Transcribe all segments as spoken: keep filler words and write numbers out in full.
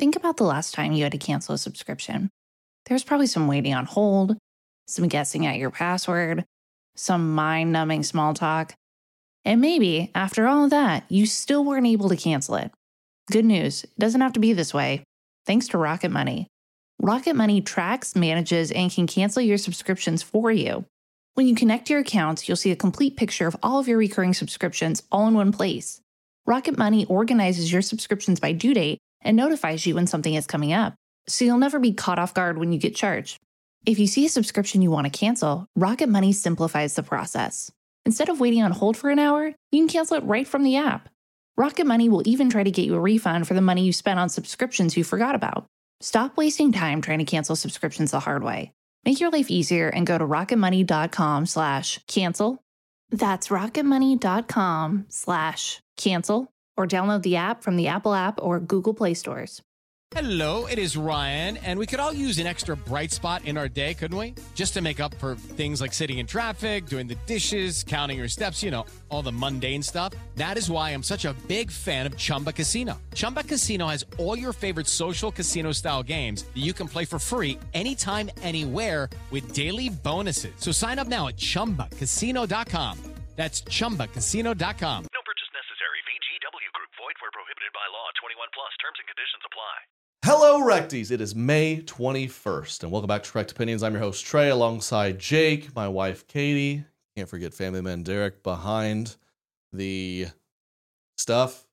Think about the last time you had to cancel a subscription. There's probably some waiting on hold, some guessing at your password, some mind-numbing small talk. And maybe, after all of that, you still weren't able to cancel it. Good news, it doesn't have to be this way. Thanks to Rocket Money. Rocket Money tracks, manages, and can cancel your subscriptions for you. When you connect your accounts, you'll see a complete picture of all of your recurring subscriptions all in one place. Rocket Money organizes your subscriptions by due date and notifies you when something is coming up, so you'll never be caught off guard when you get charged. If you see a subscription you want to cancel, Rocket Money simplifies the process. Instead of waiting on hold for an hour, you can cancel it right from the app. Rocket Money will even try to get you a refund for the money you spent on subscriptions you forgot about. Stop wasting time trying to cancel subscriptions the hard way. Make your life easier and go to rocketmoney.com slash cancel. That's rocketmoney.com slash cancel, or download the app from the Apple app or Google Play stores. Hello, it is Ryan, and we could all use an extra bright spot in our day, couldn't we? Just to make up for things like sitting in traffic, doing the dishes, counting your steps, you know, all the mundane stuff. That is why I'm such a big fan of Chumba Casino. Chumba Casino has all your favorite social casino-style games that you can play for free anytime, anywhere with daily bonuses. So sign up now at chumba casino dot com. That's chumba casino dot com. No purchase necessary. V G W Group. Void where prohibited by law. twenty-one plus. Terms and conditions apply. Hello, Recties. It is May twenty-first, and welcome back to Correct Opinions. I'm your host, Trey, alongside Jake, my wife, Katie. Can't forget family man Derek behind the stuff.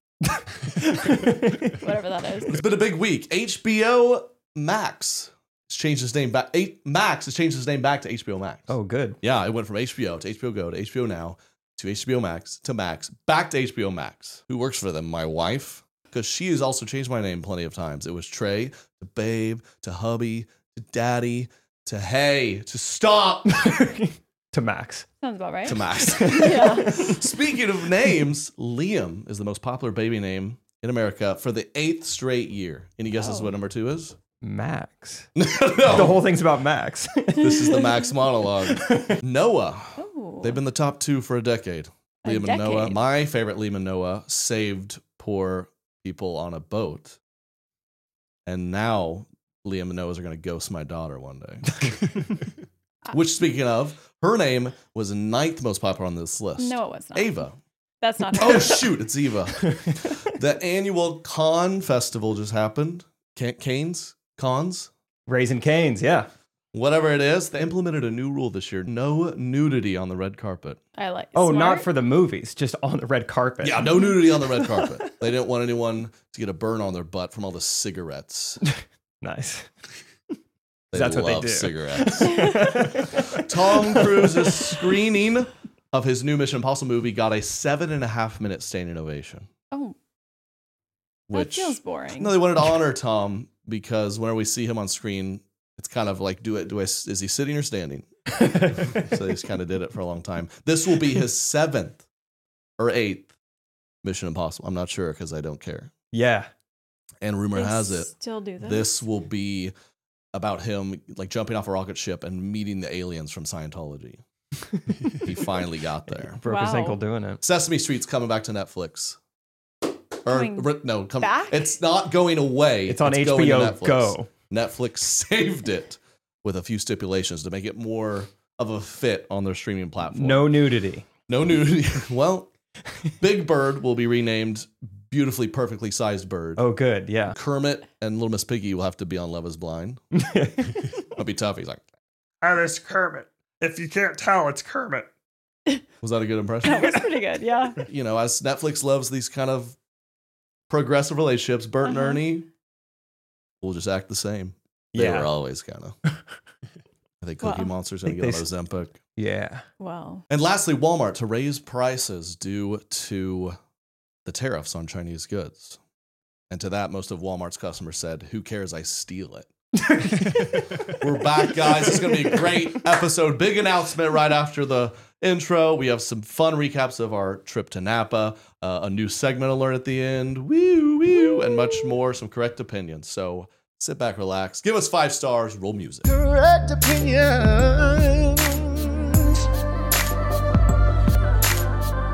Whatever that is. It's been a big week. H B O Max has changed its name back. Eight, Max has changed its name back to H B O Max. Oh, good. Yeah, it went from H B O to H B O Go to H B O Now to H B O Max to Max, back to H B O Max. Who works for them? My wife. Because she has also changed my name plenty of times. It was Trey, to Babe, to Hubby, to Daddy, to Hey, to Stop. To Max. Sounds about right. To Max. Yeah. Speaking of names, Liam is the most popular baby name in America for the eighth straight year. Any guesses Oh. what number two is? Max. No. The whole thing's about Max. This is the Max monologue. Noah. Ooh. They've been the top two for a decade. A Liam and Noah. decade. My favorite Liam and Noah saved poor people on a boat. And now Liam and Noah's are going to ghost my daughter one day. Which, speaking of, her name was ninth most popular on this list. No, it was not. Ava. That's not her. Oh, shoot, it's Eva. The annual Con Festival just happened. Can- Canes? Cons? Raising Canes, yeah. Whatever it is, they implemented a new rule this year. No nudity on the red carpet. I like. Oh, smart. not for the movies, just on the red carpet. Yeah, no nudity on the red carpet. They didn't want anyone to get a burn on their butt from all the cigarettes. Nice. They That's what they love do. cigarettes. Tom Cruise's screening of his new Mission Impossible movie got a seven and a half minute standing ovation. Oh, Which that feels boring. No, they wanted to honor Tom because whenever we see him on screen, it's kind of like, do it? Do I? Is he sitting or standing? So they just kind of did it for a long time. This will be his seventh or eighth Mission Impossible. I'm not sure because I don't care. Yeah. And rumor They has it Still do this. this will be about him like jumping off a rocket ship and meeting the aliens from Scientology. He finally got there. Broke his Wow. ankle doing it. Sesame Street's coming back to Netflix. Or Coming re- no, come, back? it's not going away. It's on going H to B O Netflix. Go. Netflix saved it with a few stipulations to make it more of a fit on their streaming platform. No nudity. No nudity. Well, Big Bird will be renamed Beautifully Perfectly Sized Bird. Oh, good. Yeah. Kermit and Little Miss Piggy will have to be on Love is Blind. That'll be tough. He's like, Oh, there's Kermit. If you can't tell, it's Kermit. was that a good impression? That was pretty good. Yeah. You know, as Netflix loves these kind of progressive relationships, Bert and Uh-huh. Ernie will just act the same. They Yeah. were always kind of. I think Cookie Well, Monster's going to think get on they Ozempic. Yeah. Well, And lastly, Walmart to raise prices due to the tariffs on Chinese goods. And to that, most of Walmart's customers said, who cares? I steal it. We're back, guys. It's going to be a great episode. Big announcement right after the intro. We have some fun recaps of our trip to Napa, uh, a new segment alert at the end, woo, woo, and much more, some correct opinions. So sit back, relax, give us five stars, roll music. Correct opinions.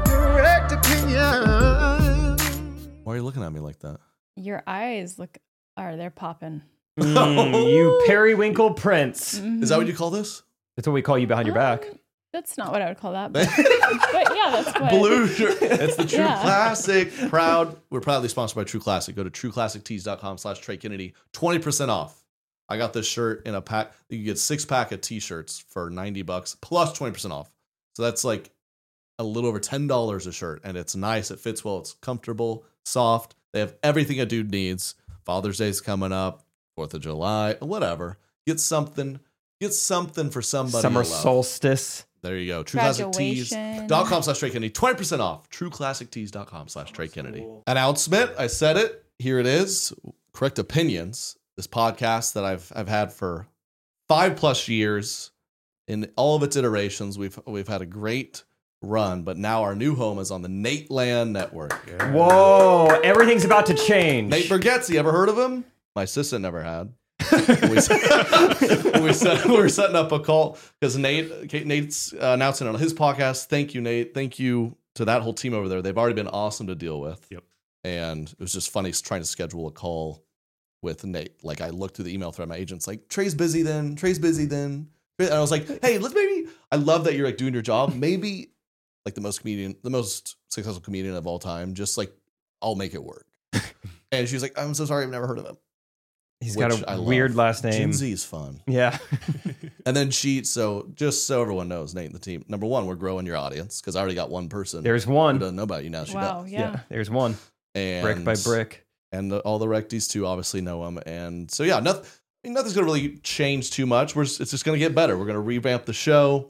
Correct opinions. Why are you looking at me like that? your eyes look Are they're popping? Mm, you periwinkle prince. Is that what you call this? That's what we call you behind your back. Um, That's not what I would call that. But, but yeah, that's what. Blue shirt. It's the True Yeah. Classic. Proud. We're proudly sponsored by True Classic. Go to true classic tees dot com slash Trey Kennedy. twenty percent off. I got this shirt in a pack. You can get six pack of t-shirts for ninety bucks plus twenty percent off. So that's like a little over ten dollars a shirt. And it's nice. It fits well. It's comfortable, soft. They have everything a dude needs. Father's Day's coming up. fourth of July. Whatever. Get something. Get something for somebody. Summer you love. solstice. There you go. True Classic Tees dot com slash Trey Kennedy. twenty percent off. True Classic Tees dot com slash Trey Kennedy. Cool. Announcement. I said it. Here it is. Correct Opinions. This podcast that I've I've had for five plus years. In all of its iterations, we've we've had a great run, but now our new home is on the Nateland Network. Yeah. Whoa, everything's about to change. Nate Bargatze, ever heard of him? My assistant never had. we, set, we, set, we were setting up a call because Nate Nate's uh, announcing on his podcast. Thank you, Nate. Thank you to that whole team over there. They've already been awesome to deal with. Yep. And it was just funny trying to schedule a call with Nate. Like I looked through the email thread, my agent's like, Trey's busy then. Trey's busy then. And I was like, hey, let's maybe. I love that you're like doing your job. Maybe like the most comedian, the most successful comedian of all time. Just like I'll make it work. And she was like, I'm so sorry, I've never heard of him. He's got a weird last name. Gen Z is fun. Yeah. And then she, so just so everyone knows, Nate and the team, number one, we're growing your audience because I already got one person. There's one. Who doesn't know about you now. She Wow, does. yeah. Yeah, there's one. And Brick by brick. And the, all the recties too obviously know him. And so, yeah, nothing, nothing's going to really change too much. We're just, it's just going to get better. We're going to revamp the show.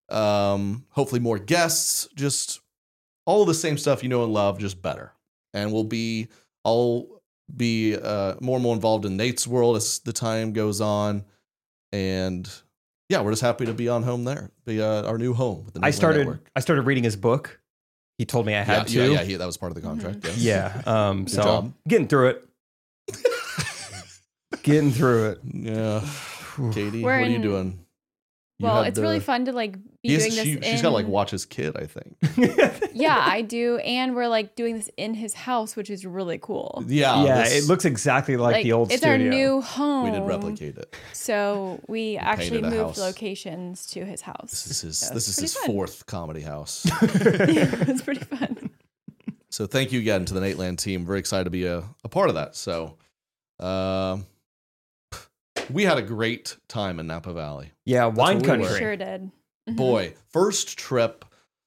Um, hopefully more guests, just all of the same stuff you know and love, just better. And we'll be, I'll be uh, more and more involved in Nate's world as the time goes on. And yeah, we're just happy to be on home there, be uh, our new home. With the I Nateland started, Network. I started reading his book. He told me I had yeah, to. Yeah, yeah, he, that was part of the contract. Mm-hmm. Yes. Yeah. Um, Good so job. getting through it. getting through it. Yeah. Katie, We're what are you in- doing? You Well, had it's really the- fun to like be He's- doing this. she, in... She's got to like watch his kid, I think. Yeah, I do, and we're like doing this in his house, which is really cool. Yeah. yeah, this- it looks exactly like, the old it's studio. our new home. We did replicate it. So we actually painted a moved house. locations to his house. This is his, So this it's is his pretty fun. fourth comedy house. Yeah, it's pretty fun. So thank you again to the Nateland team. Very excited to be a, a part of that. So um, we had a great time in Napa Valley. Yeah, wine what we country. were. Sure did. Mhm. Boy, first trip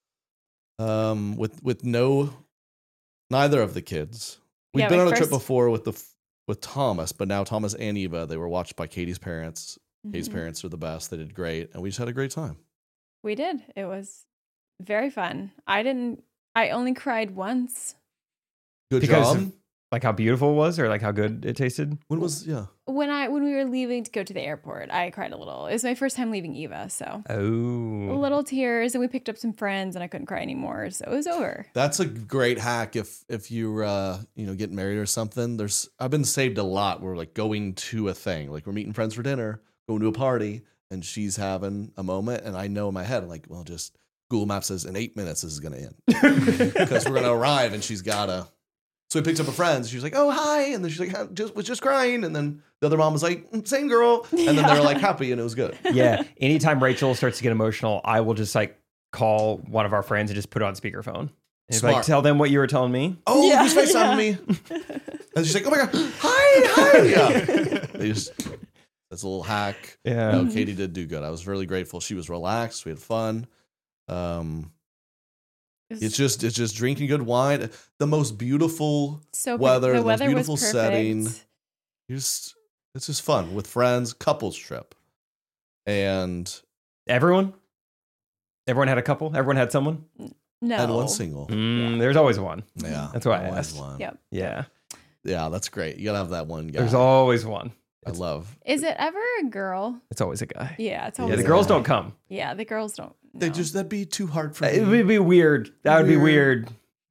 um, with with no neither of the kids. We've Yeah, been my on a trip first- before with the with Thomas, but now Thomas and Eva, they were watched by Katie's parents. Katie's Mhm. parents are the best. They did great, and we just had a great time. We did. It was very fun. I didn't. I only cried once. Good Because job. of- Like how beautiful it was or like how good it tasted? When was yeah? When I when we were leaving to go to the airport, I cried a little. It was my first time leaving Eva, so Oh. little tears, and we picked up some friends, and I couldn't cry anymore, so it was over. That's a great hack if if you're uh, you know getting married or something. There's I've been saved a lot. We're like going to a thing, like we're meeting friends for dinner, going to a party, and she's having a moment, and I know in my head, I'm like, well, just Google Maps says in eight minutes this is gonna end because we're gonna arrive, and she's gotta. So we picked up a friend. She was like, "Oh, hi," and then she's like, I "Just was just crying," and then the other mom was like, "Mm, "Same girl," and then they were like happy, and it was good. Yeah. Anytime Rachel starts to get emotional, I will just like call one of our friends and just put it on speakerphone. And it's like, Smart. tell them what you were telling me. Oh, Yeah, who's FaceTiming yeah. me? And she's like, "Oh my god, hi, hi!" Yeah, they just that's a little hack. Yeah. No, Katie did do good. I was really grateful. She was relaxed. We had fun. Um, It was it's just it's just drinking good wine. The most beautiful so weather, The the most weather beautiful was perfect. setting. Just it's just fun with friends, couples trip, and Everyone? Everyone had a couple? Everyone had someone? No, and one single. Mm, There's always one. Yeah, That's why I always asked. one. Yep. Yeah. Yeah, that's great. You gotta have that one guy. There's always one. I love. Is it ever a girl? It's always a guy. Yeah, it's Yeah, always the a girls guy. don't come. Yeah, the girls don't. They no. just that'd be too hard for me. It would be weird. That would be weird.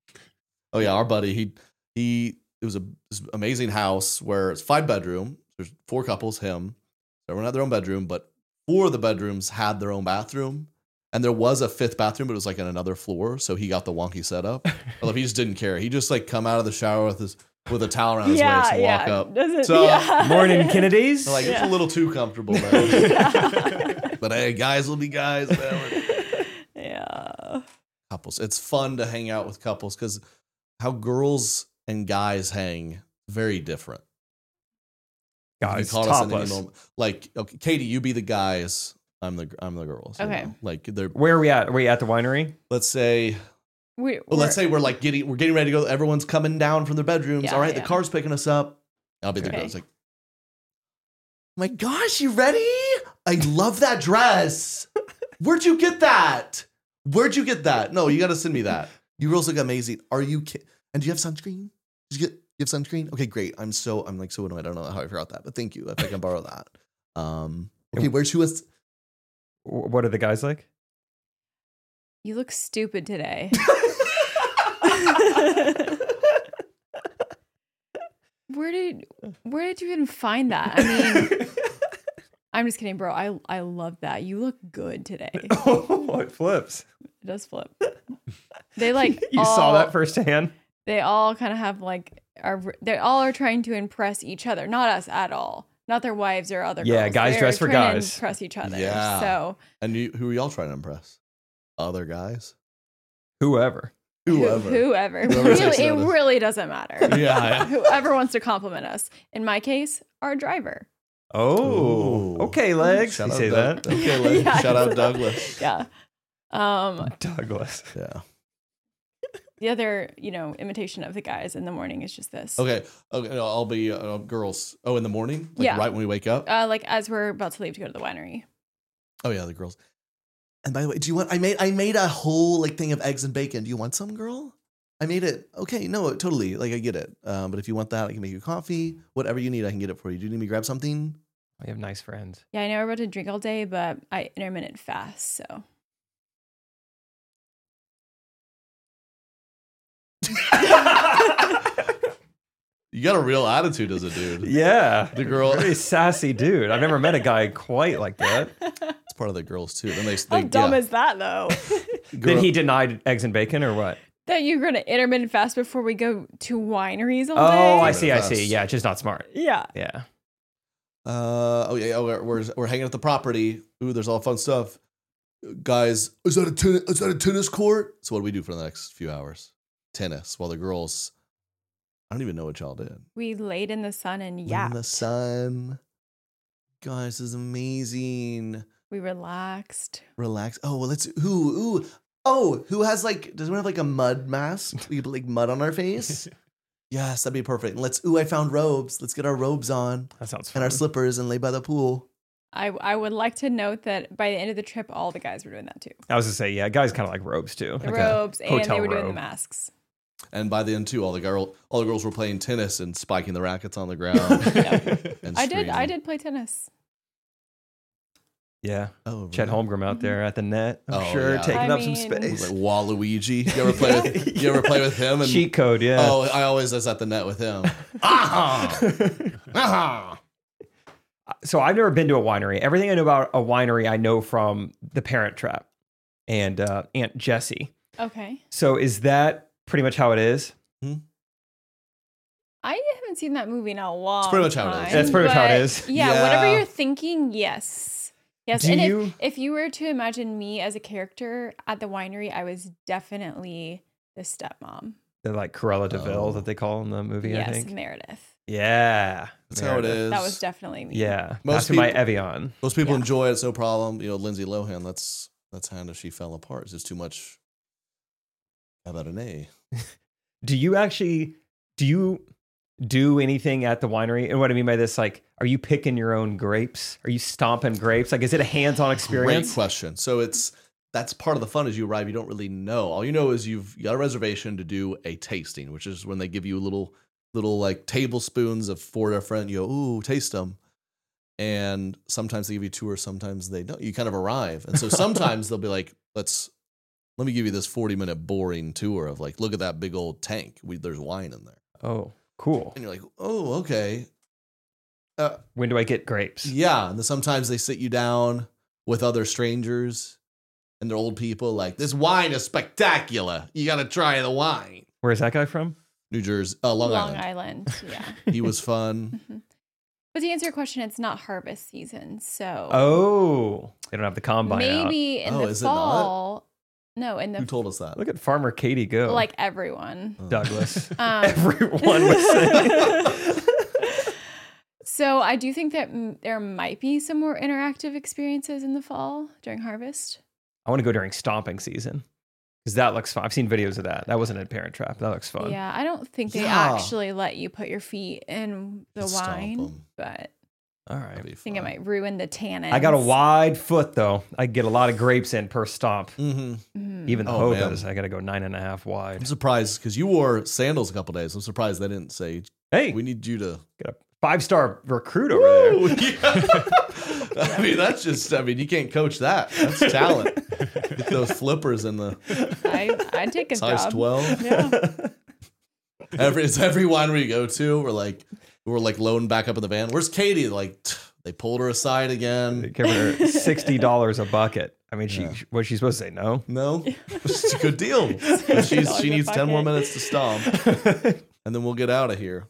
Oh yeah, our buddy. He he. It was a this amazing house where it's five bedroom. There's four couples. Him. Everyone had their own bedroom, but four of the bedrooms had their own bathroom, and there was a fifth bathroom, but it was like on another floor. So he got the wonky setup. I love. He just didn't care. He just like come out of the shower with his with a towel around his Yeah, waist and yeah. walk up. Does it- So, yeah. Morning, Kennedys. like, it's Yeah. a little too comfortable, man. But hey, guys will be guys, man. Yeah. Couples. It's fun to hang out with couples because how girls and guys hang, very different. You Guys, caught us in any topless. moment. Like, okay, Katie, you be the guys. I'm the I'm the girls. you Okay. know? Like, they're Where are we at? Are we at the winery? let's say We, well, let's say we're like getting we're getting ready to go. Everyone's coming down from their bedrooms. Yeah, All right, yeah. the car's picking us up. I'll be the Okay. girls. Like, oh my gosh, you ready? I love that dress. Where'd you get that? Where'd you get that? No, you got to send me that. You girls look amazing. Are you? Ki- and do you have sunscreen? Did you get? You have sunscreen? Okay, great. I'm so I'm like so annoyed. I don't know how I forgot that, but thank you. If I can borrow that. Um. Okay, where's who is? W- What are the guys like? You look stupid today. Where did where did you even find that? I mean, I'm just kidding, bro. I I love that. You look good today. It Oh, it flips. does flip. They like You all, saw that firsthand? They all kind of have like are they all are trying to impress each other, not us at all. Not their wives or other Yeah, girls. guys They're dress for trying to guys. impress each other. Yeah. So And you, who are y'all trying to impress? Other guys? Whoever. who- Whoever. whoever. Whoever really, takes it notice. really doesn't matter. Yeah, yeah. Whoever wants to compliment us. In my case, our driver. Oh, Ooh. okay, legs. Shout you out say Doug- that? Okay, Legs. Yeah, Shout out so- Douglas. Yeah. Um, Douglas. Yeah. the other, you know, imitation of the guys in the morning is just this. Okay. Okay. no, I'll be uh, girls. Oh, in the morning? Like Yeah. right when we wake up? Uh, like as we're about to leave to go to the winery. Oh yeah, the girls. And by the way, do you want? I made I made a whole like thing of eggs and bacon. Do you want some, girl? I made it. Okay, no, totally. Like I get it. Um, but if you want that, I can make you coffee. Whatever you need, I can get it for you. Do you need me to grab something? We have nice friends. Yeah, I know we're about to drink all day, but I intermittent fast, so. You got a real attitude as a dude. Yeah. The girl- Very sassy dude. I've never met a guy quite like that. It's part of the girls too. Then they, How they dumb yeah. is that, though? Girl- Then he denied eggs and bacon or what? that you're going to intermittent fast before we go to wineries all Oh, day? I see. I Fast. see. Yeah, it's just not smart. Yeah. Yeah. Uh oh yeah, oh, we're, we're we're hanging at the property. Ooh, there's all fun stuff. Guys, is that a ten- is that a tennis court? So what do we do for the next few hours? Tennis. While the girls, I don't even know what y'all did. We laid in the sun and In yapped. the sun. Guys, this is amazing. We relaxed. Relax. Oh well, let's who ooh oh who has like does anyone have like a mud mask? We put like mud on our face. Yes, that'd be perfect. And let's ooh, I found robes. Let's get our robes on That sounds and fun. our slippers and lay by the pool. I, I would like to note that by the end of the trip, all the guys were doing that too. I was going to say, yeah, guys kind of like robes too. The Like a robes, and they hotel were doing the robe. masks. And by the end too, all the girl, all the girls were playing tennis and spiking the rackets on the ground. and I did I screaming. did play tennis. Yeah. Oh, Chet really? Holmgren out there at the net. I'm Oh, sure yeah. taking I up some mean- It was space. like Waluigi. You ever play with? You ever play with him? And Cheat code, yeah. oh, I always was at the net with him. Ah, ah. So I've never been to a winery. Everything I know about a winery, I know from The Parent Trap and uh, Aunt Jessie. Okay. So is that pretty much how it is? I haven't seen that movie in a long pretty much how it is. time, That's pretty much how it but is. Yeah, whatever Yeah. you're thinking, yes. Yes. Do and you- if, if you were to imagine me as a character at the winery, I was definitely the stepmom. They're like Cruella Deville Oh. that they call in the movie, yes, I think. Meredith. Yeah. That's how it Meredith. is. That was definitely me. Yeah. Most Most Pass me my people- Evian. Most people Yeah. enjoy it. It's no problem. You know, Lindsay Lohan. That's that's kind of she fell apart. It's just too much. How about an A? Do you actually do you do anything at the winery? And what I mean by this, like, are you picking your own grapes? Are you stomping grapes? Like, is it a hands-on Great experience? question. So it's that's part of the fun. As you arrive, you don't really know. All you know is you've got a reservation to do a tasting, which is when they give you little little like tablespoons of four different. You go, ooh, taste them. And sometimes they give you two, or sometimes they don't. You kind of arrive, and so sometimes they'll be like, "Let's let me give you this forty minute boring tour of like, look at that big old tank. We, there's wine in there." Oh, cool. And you're like, "Oh, okay." Uh, When do I get grapes? yeah, and then sometimes they sit you down with other strangers, and they're old people. Like, this wine is spectacular. You got to try the wine. Where's that guy from? New Jersey, uh, Long, Long Island. Island. Yeah. He was fun. Mhm. But to answer your question, it's not harvest season, so Oh, they don't have the combine out. maybe in Oh, the is it not? fall. No, in the Who told us that? Look at Farmer Katie go. like everyone. Douglas. Um, Everyone was saying. So I do think that m- there might be some more interactive experiences in the fall during harvest. I want to go during stomping season because that looks fun. I've seen videos of that. That wasn't a Parent Trap. That looks fun. Yeah, I don't think they Yeah. actually let you put your feet in the Could stomp wine, 'em. but All That'd right. be I think it fun. might ruin the tannins. I got a wide foot though. I get a lot of grapes in per stomp. Mhm. Mhm. Even the Oh, man. Hogas, I got to go nine and a half I'm wide. surprised because you wore sandals a couple days. I'm surprised they didn't say, Hey, we need you to. got a five star recruit over there. Woo! Yeah. I mean, that's just, I mean, you can't coach that. That's talent. Get those flippers in the I I'd take a size job. twelve. Yeah. Every, it's every winery you go to, we're like, we're like loading back up in the van. Where's Katie? Like, "Tch, they pulled her aside They again. giving her sixty dollars a bucket. I mean, she Yeah. was she supposed to say no? No, it's a good deal. But she's, she needs ten more minutes to stomp, and then we'll get out of here.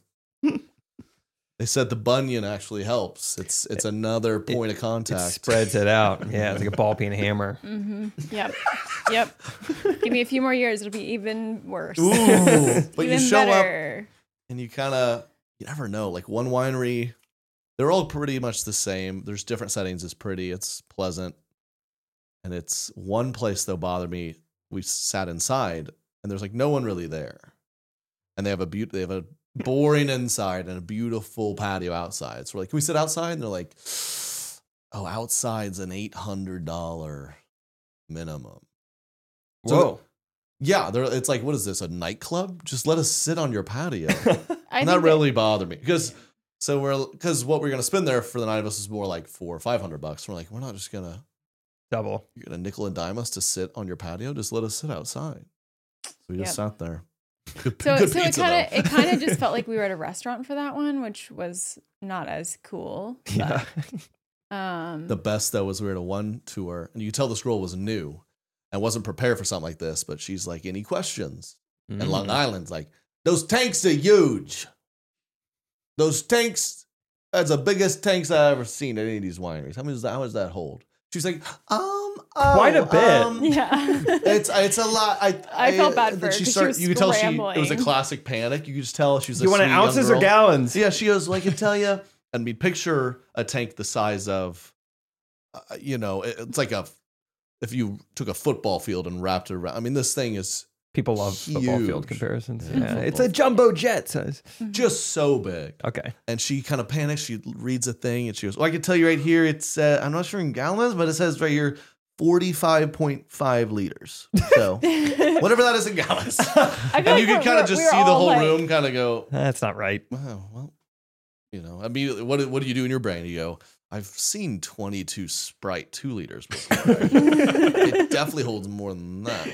They said the bunion actually helps. It's it's another point of It contact. spreads it out. Yeah, it's like a ball peen hammer. Mm-hmm. Yep. Yep. Give me a few more years, it'll be even worse. Ooh, but you Even show up better. and you kind of, you never know. Like one winery, they're all pretty much the same. There's different settings. It's pretty, it's pleasant. And it's one place though bothered me. We sat inside and there's like no one really there. And they have a beaut, they have a boring inside and a beautiful patio outside. So we're like, can we sit outside? And they're like, oh, outside's an eight hundred dollars minimum. So Whoa. yeah, they're, it's like, what is this, a nightclub? Just let us sit on your patio. I And think that that- really bothered me because so we're because what we're gonna spend there for the nine of us is more like four or five hundred bucks. We're like, we're not just gonna Double. you're gonna nickel and dime us to sit on your patio. Just let us sit outside. So we just sat there. Good, So, good so it pizza, kind of though. it kind of just felt like we were at a restaurant for that one, which was not as cool. Yeah. But, um, The best though was we were at a one tour, and you could tell this girl was new and wasn't prepared for something like this. But she's like, any questions? And Mm. Long Island's like, those tanks are huge. Those tanks, that's the biggest tanks I've ever seen at any of these wineries. How much does that, how much does that hold? She's like, um, oh, Quite a bit. um, yeah. it's it's a lot. I I felt bad then for her she 'cause she started- was You could tell she it was a scrambling. classic panic. You could just tell she was. You a want it sweet young ounces or girl. gallons? Yeah, she goes. Well, I can tell you. And we picture a tank the size of, uh, you know, it- it's like a if you took a football field and wrapped it around. I mean, this thing is People love football field Huge. comparisons. Yeah, Yeah, football it's a field. jumbo jet size. just so big. Okay. And she kind of panics. She reads a thing and she goes, "Well, I can tell you right here. It's uh, I'm not sure in gallons, but it says right here." forty-five point five liters. So whatever that is in gallons. I feel And like you can we're- kind of we're- just we're see the all whole like- room kind of go, That's not right. wow, well, you know, I mean, what, what do you do in your brain? You go, I've seen twenty-two Sprite two liters before. It definitely holds more than that.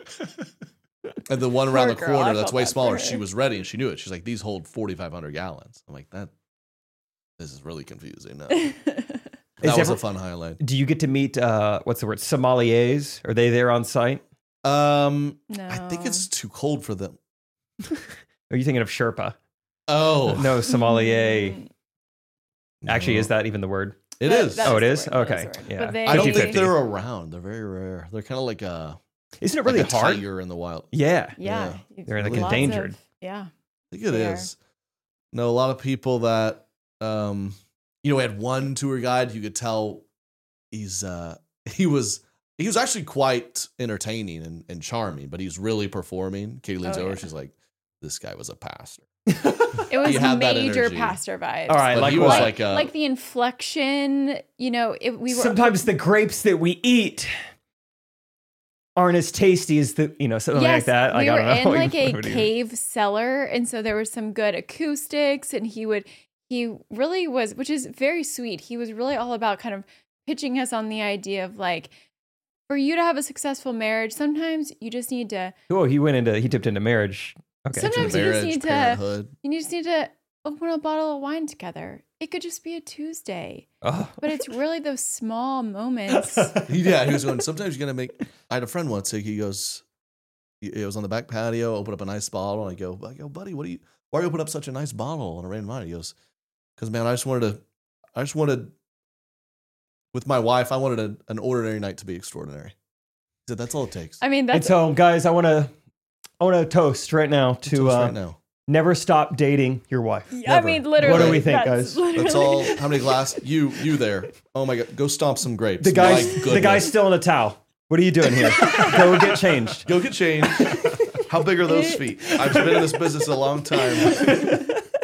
And the one around Poor the girl, I corner that's felt way bad for smaller, her. she was ready and she knew it. She's like, these hold forty-five hundred gallons. I'm like, that, this is really confusing. No. That Is was ever- a fun highlight. Do you get to meet uh what's the word? Sommeliers? Are they there on site? Um, No. I think it's too cold for them. Are you thinking of Sherpa? Oh, No, sommelier. Mm, Actually, no. is that even the word? It that- is. that Oh, it the is? word, that Okay, the word. yeah. But they, I don't fifty think fifty. they're around. They're very rare. They're kind of like a Isn't it like really a hard? tiger in the wild. Yeah. yeah, They're like lots endangered. of- yeah. I think it They are. is. No, a lot of people that um you know, we had one tour guide, you could tell he's uh he was he was actually quite entertaining and, and charming, but he's really performing. Katie leans Oh, over, yeah. she's like, this guy was a pastor. It was He had that major energy. pastor vibes. All right, But like he was what? like, uh, like the inflection, you know, if we were Sometimes the grapes that we eat aren't as tasty as the, you know, something like that. Like, we I were don't know. in like a What do you- cave cellar, and so there was some good acoustics, and he would he really was, which is very sweet. He was really all about kind of pitching us on the idea of like, for you to have a successful marriage, sometimes you just need to Oh, he went into, he tipped into marriage. Okay. Sometimes you just Marriage, need to- parenthood. you just need to open a bottle of wine together. It could just be a Tuesday, Oh. but it's really those small moments. Yeah, he was going, sometimes you're gonna make I had a friend once, he goes, It was on the back patio. Open up a nice bottle. And I go, I go, buddy, what do you? Why are you open up such a nice bottle on a random night? He goes, because man, I just wanted to, I just wanted, with my wife, I wanted a, an ordinary night to be extraordinary. He said, that's all it takes. I mean, that's And so, guys, I want to, I want to toast right now to Toast uh, right now. never stop dating your wife. I Never. mean, literally. What do we think, that's guys? literally- That's all. How many glass? You, you there? Oh my god! Go stomp some grapes. The guy's, My the goodness. guy's still in a towel. What are you doing here? Go get changed. Go get changed. How big are those feet? I've been in this business a long time.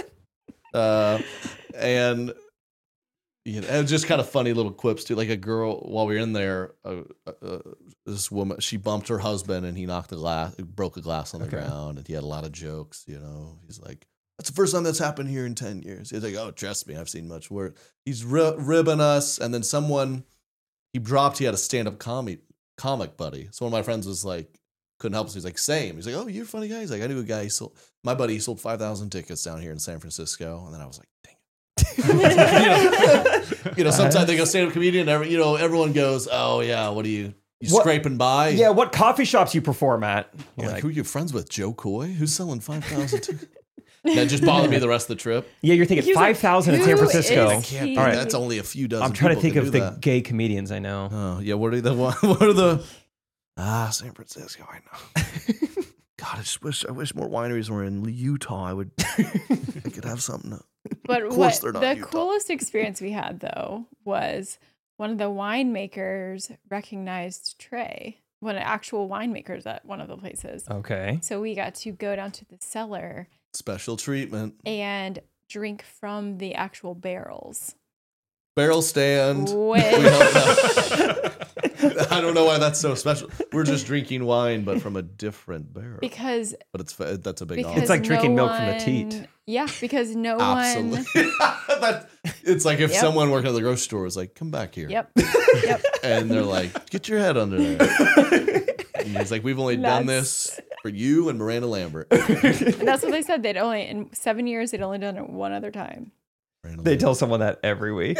Uh, and you know, and just kind of funny little quips too. Like a girl while we were in there, uh, uh, this woman, she bumped her husband and he knocked a glass, broke a glass on the Okay. ground, and he had a lot of jokes. You know, he's like, "That's the first time that's happened here in ten years." He's like, "Oh, trust me, I've seen much worse." He's ri- ribbing us, and then someone he dropped. He had a stand-up comic comic buddy. So one of my friends was like, couldn't help us. He's like, same. He's like, oh, you're a funny guy. He's like, I knew a guy. He sold my buddy. He sold five thousand tickets down here in San Francisco, and then I was like, dang it. you, know, you know, sometimes they go stand-up comedian. Every, you know, everyone goes, oh yeah, what are you? You What- scraping by? Yeah, what coffee shops you perform at? I'm You're like, like, who are you friends with? Joe Coy? Who's selling five thousand tickets? That just bothered me the rest of the trip. yeah, you're thinking He was like, five thousand in San "Who Francisco. is Can't be. All right. That's only a few dozen. I'm trying to think people of can the do that. gay comedians I know. Oh yeah, what are the what are the ah San Francisco? I know. God, I just wish I wish more wineries were in Utah. I would I could have something. To, But Of course what they're not the Utah. coolest experience we had though was one of the winemakers recognized Trey, one of the actual winemakers at one of the places. Okay. So we got to go down to the cellar special treatment. and drink from the actual barrels. Barrel stand. Which, We don't I don't know why that's so special. We're just drinking wine, but from a different barrel. because But it's fa- that's a big because honor. It's like no drinking milk from the teat. one- Yeah, because no Absolutely. one. That- it's like if Yep. someone working at the grocery store was like, "Come back here," Yep. Yep. and they're like, "Get your head under there." And he's like, "We've only done this for you and Miranda Lambert." And that's what they said. They'd only in seven years they'd only done it one other time. Miranda They Lambert. tell someone that every week.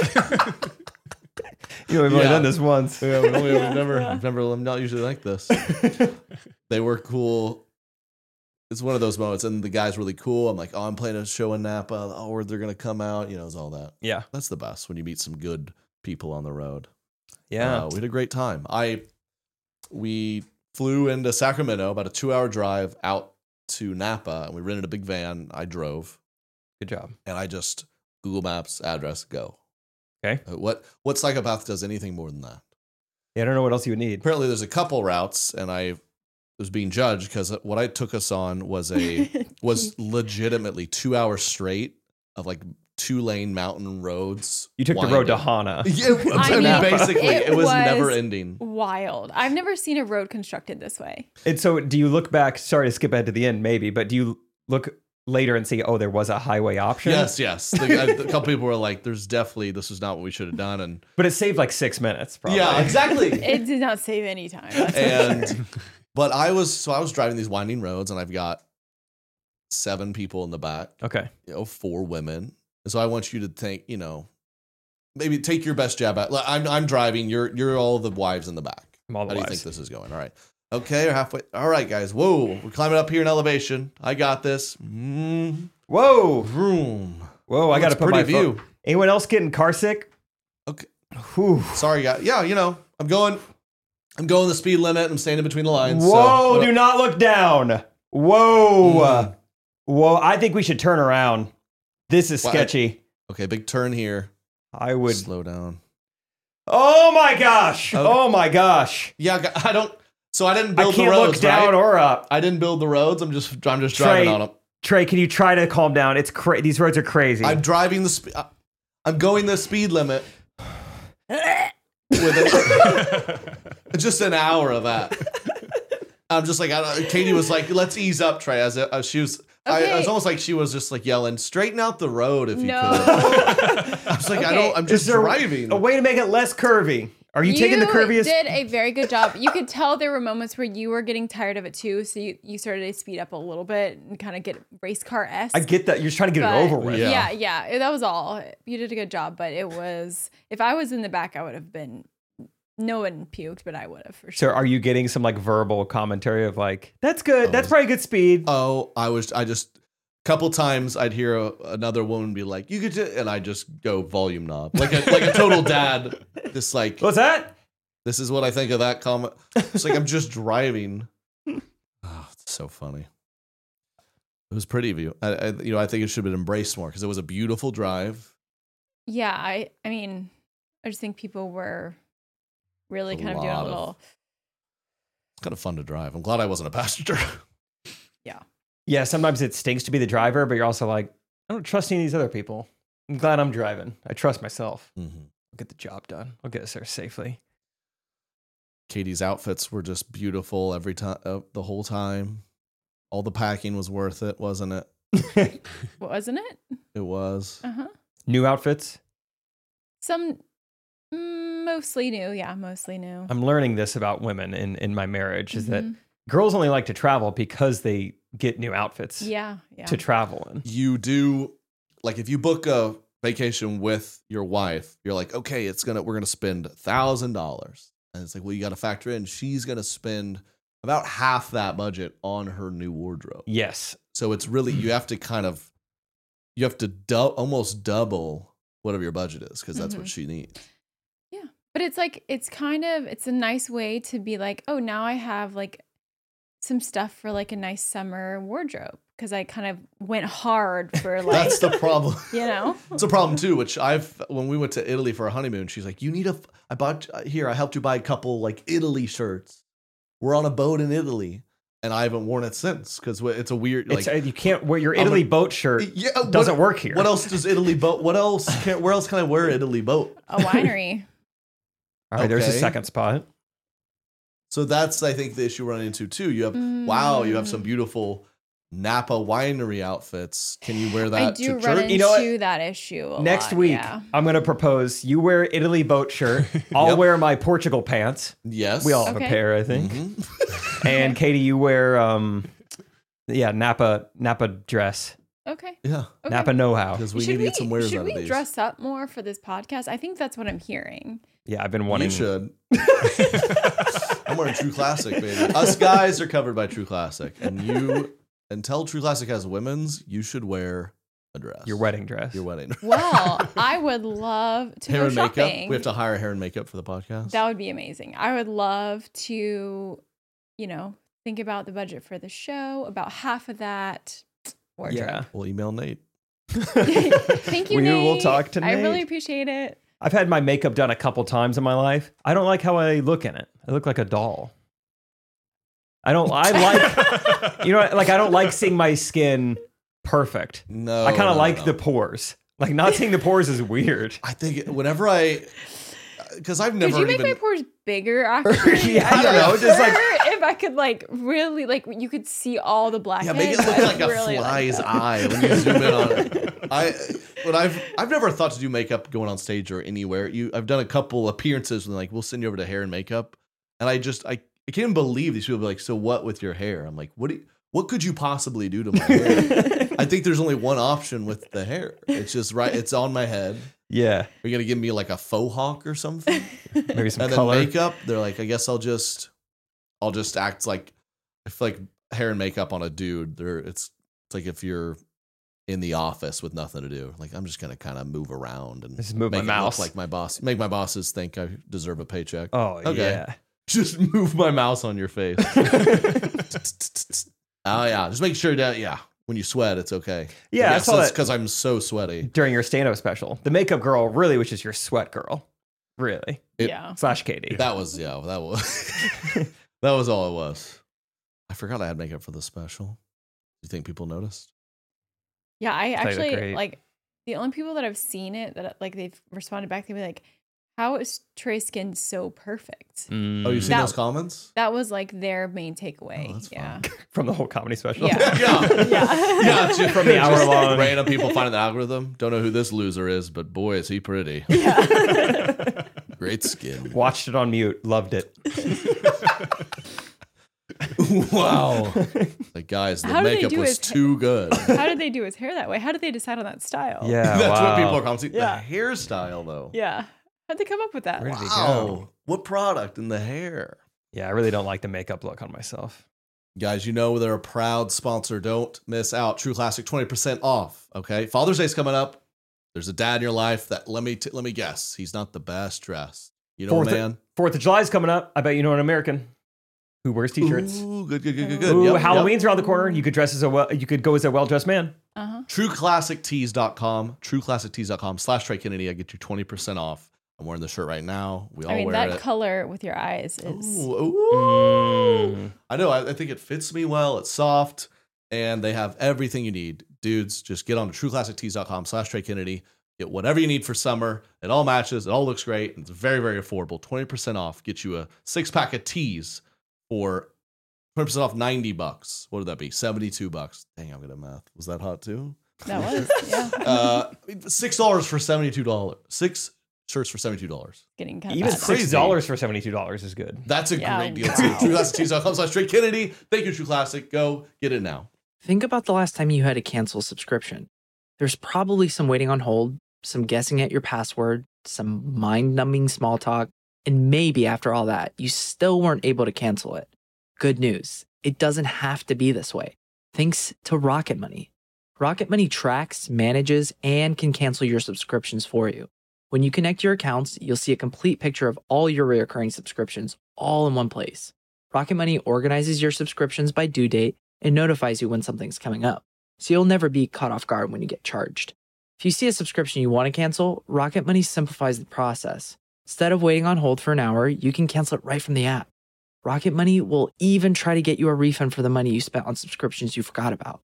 You know, we've only Yeah. done this once. Yeah, we only, we've never, we've never, I'm not usually like this. They were cool. It's one of those moments, and the guy's really cool. I'm like, oh, I'm playing a show in Napa. Oh, where they're gonna come out, you know, it's all that. Yeah. That's the best when you meet some good people on the road. Yeah. Uh, we had a great time. I we flew into Sacramento, about a two-hour drive out to Napa, and we rented a big van. I drove, Good job. and I just Google Maps address go. Okay. Uh, what what psychopath does anything more than that? Yeah, I don't know what else you would need. Apparently, there's a couple routes, and I was being judged because what I took us on was a was legitimately two hours straight of like two lane mountain roads. You took the road to winding. Hana. Yeah, I I mean, mean, basically, it it was, was- never ending. Wild. I've never seen a road constructed this way. And so do you look back, sorry to skip ahead to the end maybe, but do you look later and see, oh, there was a highway option? Yes, yes. The, I, a couple people were like, "There's definitely this was not what we should have done," and But it saved like six minutes, probably. yeah, exactly. It did not save any time. That's for and sure. but I was so I was driving these winding roads, and I've got seven people in the back, Okay. you know, four women. And so I want you to think, you know, maybe take your best jab at. Like, I'm I'm driving. You're you're all the wives in the back. I'm all the How do you wives. think this is going? All right. Okay, we're halfway. All right, guys. Whoa, we're climbing up here in elevation. I got this. Mm, Whoa. vroom. Whoa, I got to That's put my pretty view. view. Anyone else getting car sick? Okay. Whew. Sorry, guys. Yeah, you know, I'm going. I'm going the speed limit. I'm staying in between the lines. so- Whoa, do not look down. Whoa. Mm. Whoa, I think we should turn around. This is Well, I- sketchy. Okay, big turn here. I would. Slow down. Oh my gosh. Okay. Oh my gosh. Yeah, I don't. So I didn't I build can't the roads, look down right? or up. I didn't build the roads. I'm just I'm just driving Trey, on them. Trey, can you try to calm down? It's cra- These roads are crazy. I'm driving the speed. I'm going the speed limit. With it. Just an hour of that. I'm just like, I don't, Katie was like, "Let's ease up, Trey." As, it- as she was, I, Okay. it was almost like she was just like yelling, "Straighten out the road if you No. could." I was like, I Okay. don't. I'm just Is there driving. a way to make it less curvy? Are you, taking the curviest? did a very good job. You could tell there were moments where you were getting tired of it too, so you, you started to speed up a little bit and kind of get race car esque. I get that. You're just trying to get it over with. Yeah. Yeah, yeah, that was all. You did a good job, but it was. If I was in the back, I would have been No one puked, but I would have for So sure. are you getting some like verbal commentary of like, that's good, Oh, that's probably good speed? Oh, I was, I just, couple times I'd hear a, another woman be like, you could just, and I just go volume knob. Like a, like a total dad. Just like, What's that? this is what I think of that comment. It's like, I'm just driving. Oh, it's so funny. It was pretty of you. I, I, you know, I think it should have been embraced more because it was a beautiful drive. Yeah, I I mean, I just think people were really A kind of doing a lot of- little. It's kind of fun to drive. I'm glad I wasn't a passenger. Yeah, sometimes it stinks to be the driver, but you're also like, I don't trust any of these other people. I'm glad I'm driving. I trust myself. Mm-hmm. I'll get the job done. I'll get us there safely. Katie's outfits were just beautiful every time, uh, the whole time. All the packing was worth it, wasn't it? Wasn't it? It was. Uh huh. New outfits. Some mm, mostly new. Yeah, mostly new. I'm learning this about women in, in my marriage is that Mhm. girls only like to travel because they get new outfits Yeah, yeah. to travel in. You do, like, if you book a vacation with your wife, you're like, okay, it's gonna, we're gonna spend a thousand dollars, and it's like, well, you got to factor in she's gonna spend about half that budget on her new wardrobe. Yes. So it's really, you have to kind of, you have to du- almost double whatever your budget is because that's what Mhm. she needs. Yeah. But it's like, it's kind of, it's a nice way to be like, oh, now I have like some stuff for like a nice summer wardrobe because I kind of went hard for like, That's the problem. you know? It's a problem too, which I've, when we went to Italy for a honeymoon, she's like, you need a, I bought, here, I helped you buy a couple like Italy shirts. We're on a boat in Italy. And I haven't worn it since because it's a weird, like, It's, uh, you can't wear your I'm Italy a- boat shirt. yeah, doesn't what- work here. What else does Italy boat? What else? Can, where else can I wear Italy boat? A winery. All right, there's a Okay. second spot. So that's, I think, the issue we're running into too. You have, wow, you have some Mm. beautiful Napa winery outfits. Can you wear that I do to run church? into You know what? that issue a Next lot, week, Yeah. I'm going to propose you wear Italy boat shirt. I'll Yep. wear my Portugal pants. Yes. We all have Okay. a pair, I think. Mhm. And Katie, you wear, um, yeah, Napa Napa dress, Okay. Yeah. Okay. Napa know-how. Because we should need to we, get some wares should out of we these. dress up more for this podcast? I think that's what I'm hearing. Yeah, I've been wanting. You should. I'm wearing True Classic, baby. Us guys are covered by True Classic. And you, until True Classic has women's, you should wear a dress. Your wedding dress. Your wedding. Well, I would love to hair go and shopping. makeup. We have to hire hair and makeup for the podcast. That would be amazing. I would love to, you know, think about the budget for the show. About half of that wardrobe. Yeah. We'll email Nate. Thank you, We Nate. will talk to I really Nate. appreciate it. I've had my makeup done a couple times in my life. I don't like how I look in it. I look like a doll. I don't. I like. You know, like I don't like seeing my skin perfect. No. I kind no, of no, like no. the pores. Like not seeing the pores is weird. I think whenever I, because I've never Could you make even. my pores bigger? Actually, Yeah, I don't know, just like- if I could, like really, like you could see all the black. Yeah, make it look like a really fly's that. eye when you zoom in on it. I, but I've I've never thought to do makeup going on stage or anywhere. You, I've done a couple appearances and like we'll send you over to hair and makeup, and I just I, I can't even believe these people be like, so what with your hair? I'm like, what do you, what could you possibly do to my hair? I think there's only one option with the hair. It's just right. It's on my head. Yeah, Are you gonna give me like a faux hawk or something? maybe some And then color. makeup, they're like, I guess I'll just, I'll just act like, I feel like hair and makeup on a dude. They're it's, it's like if you're in the office with nothing to do. Like I'm just gonna kind of move around and Just move make my it look mouse. like my boss, make my bosses think I deserve a paycheck. Oh Okay. yeah. Just move my mouse on your face. Oh yeah, just make sure that yeah, when you sweat, it's okay. Yeah, I saw that- because I'm so sweaty. During your stand-up special, the makeup girl really was just your sweat girl, really It- Yeah. slash Katie. That was yeah, that was that was all it was. I forgot I had makeup for the special. Do you think people noticed? Yeah, I They look actually great. like the only people that I've seen it that like they've responded back. They were like, "How is Trey's skin so perfect?" Mm. Oh, you seen That- those comments? That was like their main takeaway. Oh, that's yeah. From the whole comedy special. Yeah. yeah. Yeah. Yeah, just, From the hour just long. Random people finding the algorithm. Don't know who this loser is, but boy, is he pretty. Yeah. Great skin. Watched it on mute. Loved it. Wow. Like, guys, the How do they makeup do was his- too good. How did they do his hair that way? How did they decide on that style? Yeah. That's wow. what people are commenting. Yeah. The hairstyle, though. Yeah. How'd they come up with that? Where did he go? Wow. What product in the hair? Yeah, I really don't like the makeup look on myself. Guys, you know they're a proud sponsor. Don't miss out. True Classic, twenty percent off. Okay. Father's Day's coming up. There's a dad in your life that, let me t- let me guess, he's not the best dressed. You know, Fourth, man. Fourth of July's coming up. I bet you know an American who wears t-shirts. Ooh, good, good, good, good, good. Ooh, Yep, Halloween's yep. around the corner. You could dress as a well. You could go as a well-dressed man. Uh-huh. true classic tees dot com, true classic tees dot com slash Trey Kennedy. I get you twenty percent off. I'm wearing the shirt right now. We all I mean, wear that it. color with your eyes is. Ooh, ooh. Mm. I know. I, I think it fits me well. It's soft, and they have everything you need. Dudes, just get on to true classic tees dot com slash Trey Kennedy. Get whatever you need for summer. It all matches. It all looks great. It's very, very affordable. twenty percent off. Get you a six pack of tees for twenty percent off ninety bucks. What would that be? seventy-two bucks. Dang, I'm good at math. Was that hot too? That was, yeah. Uh, six dollars for seventy-two dollars. Six shirts for seventy-two dollars. Getting kind of Even bad. six dollars for seventy-two dollars is good. That's a Yeah, great deal wow. too. true classic tees dot com slash Trey Kennedy. Thank you, True Classic. Go get it now. Think about the last time you had to cancel a subscription. There's probably some waiting on hold, some guessing at your password, some mind-numbing small talk, and maybe after all that, you still weren't able to cancel it. Good news. It doesn't have to be this way. Thanks to Rocket Money. Rocket Money tracks, manages, and can cancel your subscriptions for you. When you connect your accounts, you'll see a complete picture of all your recurring subscriptions all in one place. Rocket Money organizes your subscriptions by due date and notifies you when something's coming up, so you'll never be caught off guard when you get charged. If you see a subscription you want to cancel, Rocket Money simplifies the process. Instead of waiting on hold for an hour, you can cancel it right from the app. Rocket Money will even try to get you a refund for the money you spent on subscriptions you forgot about.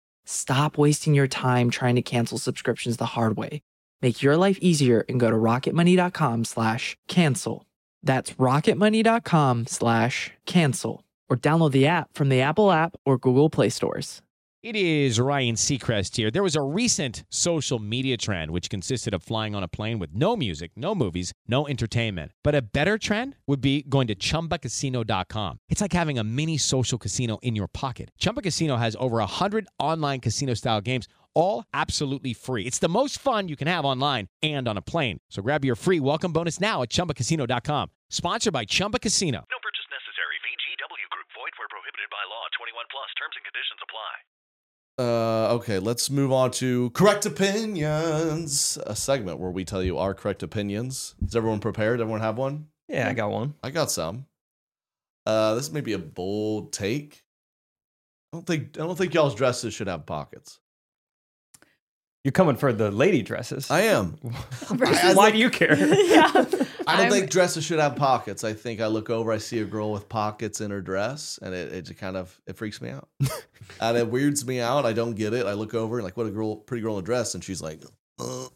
Stop wasting your time trying to cancel subscriptions the hard way. Make your life easier and go to rocketmoney.com slash cancel. That's rocketmoney.com slash cancel. Or download the app from the Apple app or Google Play stores. It is Ryan Seacrest here. There was a recent social media trend which consisted of flying on a plane with no music, no movies, no entertainment. But a better trend would be going to chumba casino dot com. It's like having a mini social casino in your pocket. Chumba Casino has over one hundred online casino-style games, all absolutely free. It's the most fun you can have online and on a plane. So grab your free welcome bonus now at chumba casino dot com. Sponsored by Chumba Casino. No purchase necessary. V G W Group. Void where prohibited by law. twenty-one plus. Terms and conditions apply. Uh, okay, let's move on to Correct Opinions, a segment where we tell you our correct opinions. Is everyone prepared? Everyone have one? Yeah, I got one. I got some. Uh, this may be a bold take. I don't think I don't think y'all's dresses should have pockets. You're coming for the lady dresses. I am. Versus- Why do you care? yeah. I don't I'm- think dresses should have pockets. I think I look over, I see a girl with pockets in her dress, and it, it just kind of it freaks me out. And it weirds me out. I don't get it. I look over like, what a girl, pretty girl in a dress, and she's like, uh.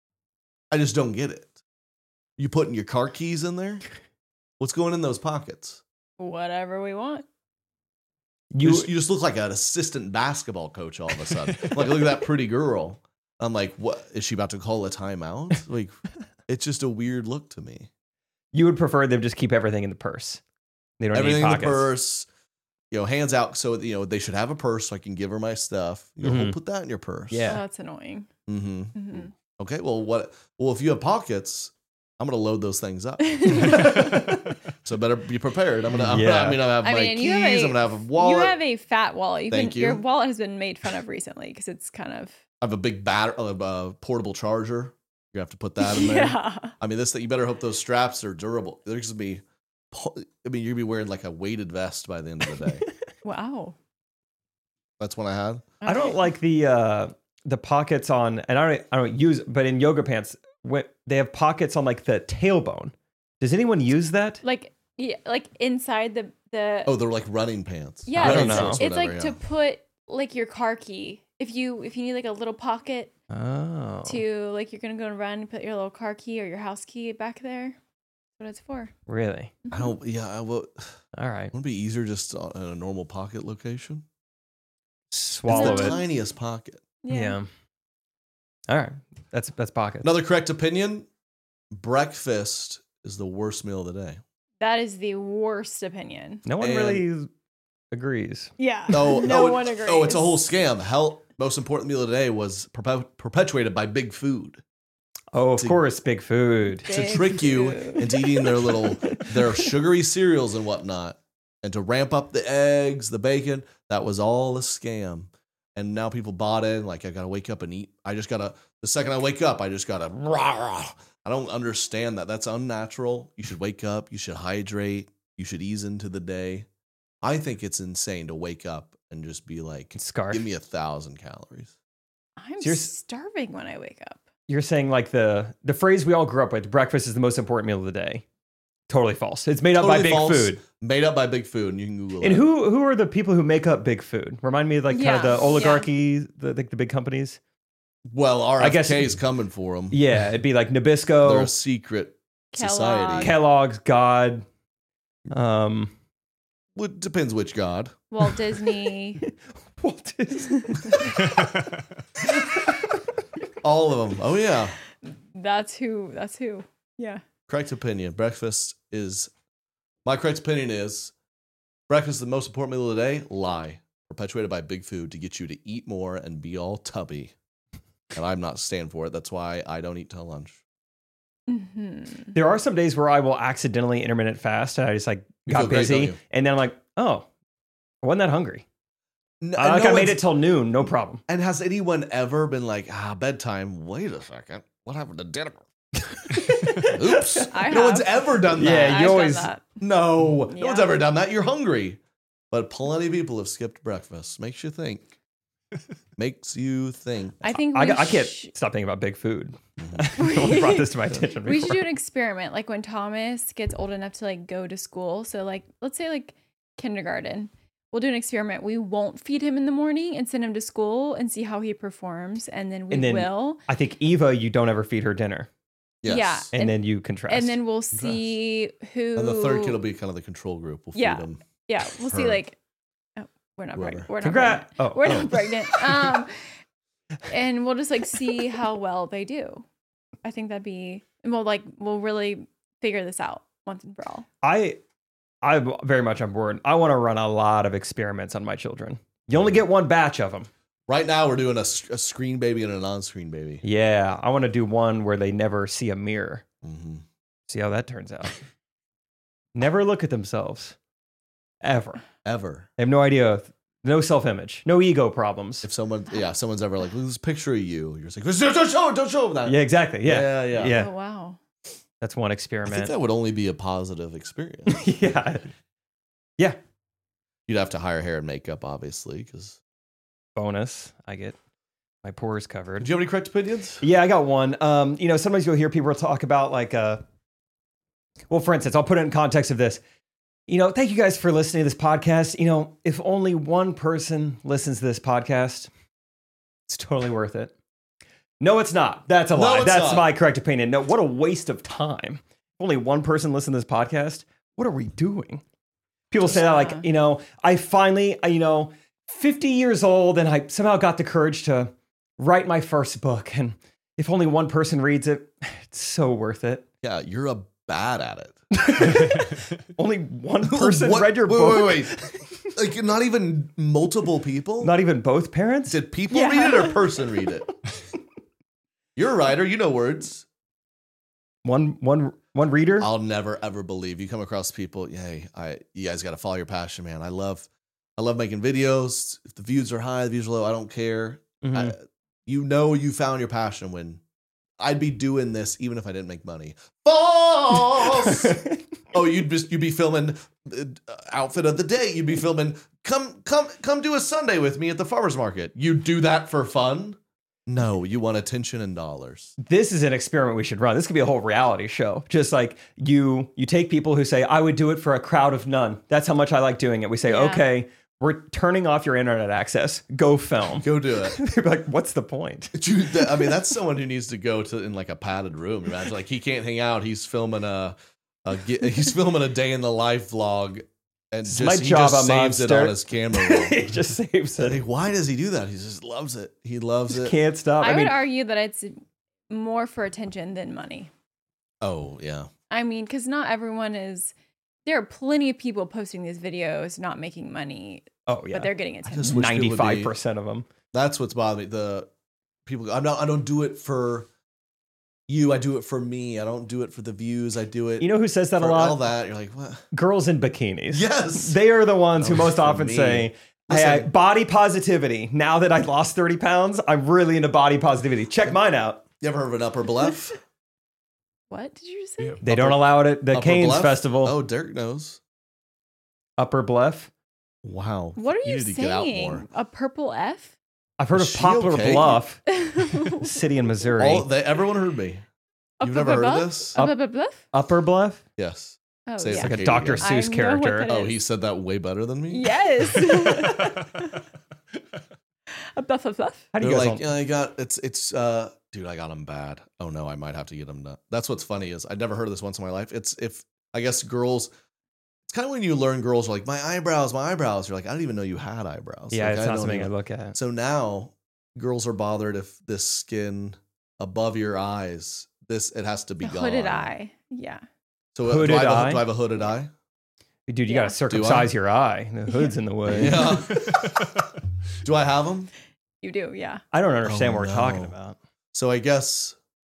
I just don't get it. You putting your car keys in there? What's going in those pockets? Whatever we want. You You just, you just look like an assistant basketball coach all of a sudden. Like, look at that pretty girl. I'm like, what is she about to call a timeout? Like, it's just a weird look to me. you would prefer them just keep everything in the purse. They don't Everything need in pockets. the purse, you know, hands out. So, you know, they should have a purse so I can give her my stuff. You know, Mhm. we'll put that in your purse. Yeah. Oh, that's annoying. Mm-hmm. hmm Okay. Well, what? Well, if you have pockets, I'm gonna load those things up. So better be prepared. I'm gonna. I'm Yeah. gonna I mean, I have I my mean, keys. you have a- I'm gonna have a wallet. You have a fat wallet. You've Thank been, Your you. wallet has been made fun of recently because it's kind of. I have a big batter, uh, uh, portable charger. You have to put that in there. Yeah. I mean, this thing. You better hope those straps are durable. There's gonna be. I mean, you're gonna be wearing like a weighted vest by the end of the day. Wow. That's what I had. I don't Okay. like the uh, the pockets on, and I don't I don't use, but in yoga pants, when they have pockets on like the tailbone. Does anyone use that? like yeah, like inside the the. Oh, they're like running pants. yeah, I don't it's, know. it's Whatever, like yeah. to put like your car key. If you if you need like a little pocket Oh, to like you're gonna go and run, put your little car key or your house key back there. That's what it's for. really? I don't. Yeah. I will. All right, Wouldn't it be easier just on in a normal pocket location? swallow it's the it. tiniest pocket. Yeah. All right, that's that's pockets. Another correct opinion: breakfast is the worst meal of the day. That is the worst opinion. No one And- really agrees. Yeah. Oh, no oh, it- one agrees. Oh, it's a whole scam. Hell, most important meal of the day was perpe- perpetuated by Big Food. Oh, of To- course, big food. to Big trick you food. into eating their little their sugary cereals and whatnot, and to ramp up the eggs, the bacon. That was all a scam. And now people bought in. Like, I gotta wake up and eat. I just gotta. The second I wake up, I just gotta. Rah, rah. I don't understand that. That's unnatural. You should wake up. You should hydrate. You should ease into the day. I think it's insane to wake up and just be like, Scarf. give me a thousand calories. I'm You're- starving when I wake up. You're saying like the the phrase we all grew up with, breakfast is the most important meal of the day. Totally false. It's made up by Totally big false. food. Made up by big food, and you can Google And it. who who are the people who make up big food? Remind me of like kind of Yeah, the oligarchy, the, the the big companies. Well, R I F K guess- is coming for them. Yeah, it'd be like They're Nabisco, a secret Kellogg. society. Kellogg's, God. Um, Well, it depends which god. Walt Disney. Walt Disney. All of them. Oh yeah. That's who. That's who. Yeah. Correct opinion. Breakfast is my correct opinion is breakfast is the most important meal of the day. Lie. Perpetuated by big food to get you to eat more and be all tubby. And I'm not staying for it. That's why I don't eat till lunch. hmm There are some days where I will accidentally intermittent fast, and I just like You got feel great, don't busy, you? and then I'm like, oh, I wasn't that hungry. N- I, like no I made one's- it till noon, no problem. And has anyone ever been like, ah, bedtime? Wait a second. What happened to dinner? Oops. I no one's have. ever done that. Yeah, I've you done always- that. No. No Yeah. one's ever done that. You're hungry. But plenty of people have skipped breakfast. Makes you think. Makes you think. I think we I, got- I can't sh- stop thinking about big food. No one brought this to my attention before. We should do an experiment, like when Thomas gets old enough to like go to school. So like, let's say like kindergarten. We'll do an experiment. We won't feed him in the morning and send him to school and see how he performs, and then we And then- will. I think Eva, you don't ever feed her dinner, Yes. Yeah. and, And- then you contrast. And then we'll see who. And the third kid will be kind of the control group. We'll Yeah. feed them. Yeah, we'll see. her. Like, oh, we're not Whoever. pregnant. We're not Congrats. pregnant. Oh, We're oh. not pregnant. Um, and we'll just like see how well they do. I think that'd be, and we'll like we'll really figure this out once and for all. I, I'm very much on board. I want to run a lot of experiments on my children. You only get one batch of them. Right now, we're doing a, s- a screen baby and a non-screen baby. Yeah, I want to do one where they never see a mirror. Mm-hmm. See how that turns out. Never look at themselves, ever. Ever. They have no idea, no self-image, no ego problems. If someone, yeah, someone's ever like, look at this picture of you. You're just like, don't don't show it, don't show them that. Yeah, exactly. Yeah, yeah, yeah. yeah. Oh wow. That's one I think experiment. that would only be a positive experience. yeah, yeah. You'd have to hire hair and makeup, obviously, because. Bonus, I get my pores covered. Do you have any correct opinions? Yeah, I got one. Um, you know, sometimes you'll hear people talk about like, uh, well, for instance, I'll put it in context of this. You know, thank you guys for listening to this podcast. You know, if only one person listens to this podcast, it's totally worth it. No, it's not. That's a No, lie. it's That's not. my correct opinion. No, what a waste of time. If only one person listens to this podcast, what are we doing? People say that like, Yeah. you know, I finally, I, you know, fifty years old and I somehow got the courage to write my first book. And if only one person reads it, it's so worth it. Yeah, you're a bad at it. Only one person What- read your wait, book. Wait, wait, Like, not even multiple people? Not even both parents? Did people Yeah. read it or person read it? You're a writer. You know words. One one one reader? I'll never ever believe you come across people. Hey, I you guys got to follow your passion, man. I love, I love making videos. If the views are high, the views are low, I don't care. Mhm. I, you know, you found your passion when I'd be doing this even if I didn't make money. False. Oh, you'd just you'd be filming uh, outfit of the day. You'd be filming come come come do a Sunday with me at the farmers market. You do that for fun? No, you want attention and dollars. This is an experiment we should run. This could be a whole reality show. Just like you you take people who say, I would do it for a crowd of none. That's how much I like doing it. We say, Yeah. okay, we're turning off your internet access. Go film. Go do it. They're like, what's the point? Dude, that- I mean, that's someone who needs to go to in like a padded room. Imagine like he can't hang out. He's filming a, a ge- he's filming a day in the life vlog, and This is just, my he job, just I'm saves it monster. on his camera roll. He just saves Like, it. why does he do that? He just loves it. He loves it. Can't stop. I, I, mean, would argue that it's more for attention than money. Oh yeah, I mean, because not everyone is. There are plenty of people posting these videos not making money, oh yeah, but they're getting I attention. just wish people would be- ninety-five percent of them. that's what's bothering me. The people, I'm not. I don't do it for. you. I do it for me. I don't do it for the views. I do it. You know who says that for a lot? all that. You're like, what? Girls in bikinis. Yes. They are the ones who Oh, most for often me. say, hey, Listen. I, body positivity. Now that I lost thirty pounds, I'm really into body positivity. Check mine out. You ever heard of an upper bluff? What did you just say? They don't allow it at the Upper Canes Bluff? Festival. Oh, Derek knows. Upper Bluff. Wow. What are you, need to get out saying? more. A purple F? I've heard Is of she Poplar okay? Bluff, A city in Missouri. All, they, everyone heard me. You've never heard of this? A bu- bluff? Upper Bluff? Yes. Oh, Say it's yeah. Like a Katie Doctor again. I Seuss know character. what that Oh, is. he said that way better than me? Yes. A buff of fluff? How do They're you guys like, all- yeah, I got, it's, it's, uh, dude, I got them bad. Oh no, I might have to get them done. That's what's funny is I'd never heard of this once in my life. It's, if, I guess girls, it's kind of when you learn girls are like, my eyebrows, my eyebrows. You're like, I didn't even know you had eyebrows. Yeah, Like, it's I not don't something even- I look at. So now girls are bothered if this skin above your eyes, this, it has to be The gone. hooded eye. Yeah. So uh, Hooded do, I have a, eye? do I have a hooded eye? Dude, you Yeah. got to circumcise Do your eye. The hood's in the way. Yeah. Do I have them? You do, yeah. I don't understand Oh, what we're talking no. about. So I guess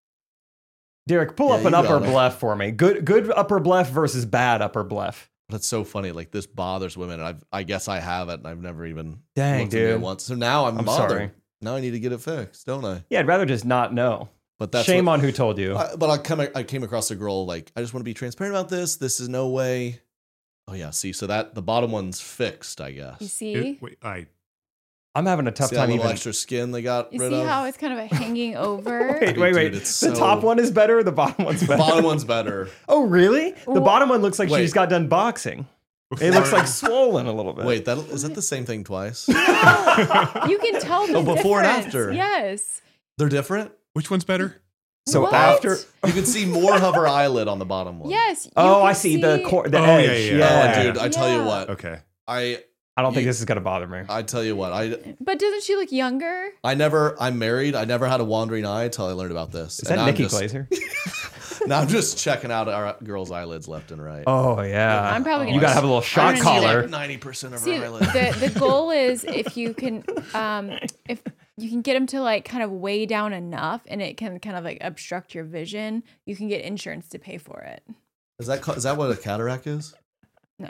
Derek, pull Yeah, up an you got upper it. bluff for me. Good good upper bluff versus bad upper bluff. that's so funny. Like this bothers women. And I've, I guess I have it, and I've never even Dang, looked at it dude. once. So now I'm, I'm bothered. sorry. Now I need to get it fixed, don't I? Yeah, I'd rather just not know. But that's Shame what, on who told you. I, but I come, I came across a girl like I just want to be transparent about this. This is no way. Oh yeah, see, so that the bottom one's fixed, I guess. You see? It- wait, I I'm having a tough See that time little even. extra skin they got You rid see of. how it's kind of a hanging over? Wait, wait, wait. Dude, it's the so- top one is better or the bottom one's the better? bottom one's better. Oh, really? The Wha- bottom one looks like she Wait. just got done boxing. It looks like swollen a little bit. Wait, that is that the same thing twice? You can tell the Oh, before and difference. after. Yes. They're different. which one's better? So What? after. You can see more of her eyelid on the bottom one. Yes. you Oh, can I see, the cor- the Oh, yeah, edge. yeah, Yeah, yeah. Oh, dude, I tell you Yeah. what. Okay. I I don't think You- this is gonna bother me. I tell you what. I But doesn't she look younger? I never. I'm married. I never had a wandering eye until I learned about this. Is And that I'm Nikki just- Glazer? Now I'm just checking out our girls' eyelids left and right. Oh yeah. I'm probably gonna You gotta just- have a little I'm shot gonna do collar. like Ninety percent of See, her eyelids. the the goal is if you can, um, if you can get them to like kind of weigh down enough, and it can kind of like obstruct your vision, you can get insurance to pay for it. Is that ca- is that what a cataract is? No.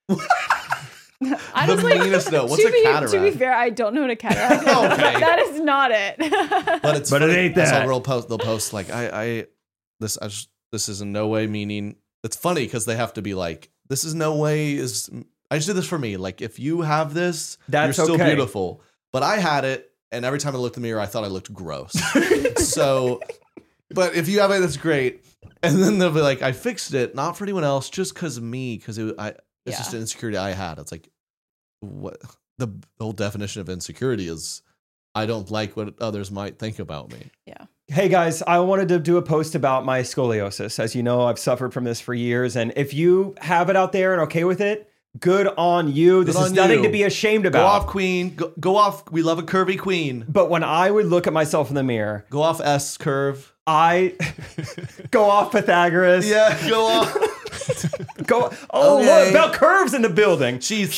The Honestly, meanest note. What's to a be, cataract? To be fair, I don't know what a cataract is. Okay. But that is not it. But it's But it funny. ain't I saw that. a girl post. They'll post like I I this I just, this is in no way meaning. It's funny because they have to be like this is no way is. I just did this for me. Like if you have this, That's you're still okay. beautiful. But I had it, and every time I looked in the mirror, I thought I looked gross. So, but if you have it, that's great. And then they'll be like, I fixed it, not for anyone else, just because me, because it, I, it's Yeah. just an insecurity I had. It's like, what the, the whole definition of insecurity is, I don't like what others might think about me. Yeah. Hey guys, I wanted to do a post about my scoliosis. As you know, I've suffered from this for years. And if you have it out there and okay with it, good on you. This Good is on nothing you. to be ashamed Go about. off, queen. Go, go off. We love a curvy queen. But when I would look at myself in the mirror, Go off S curve. I go off Pythagoras. Yeah, go off. Go. Oh, Okay. look, Bell Curve's in the building. She's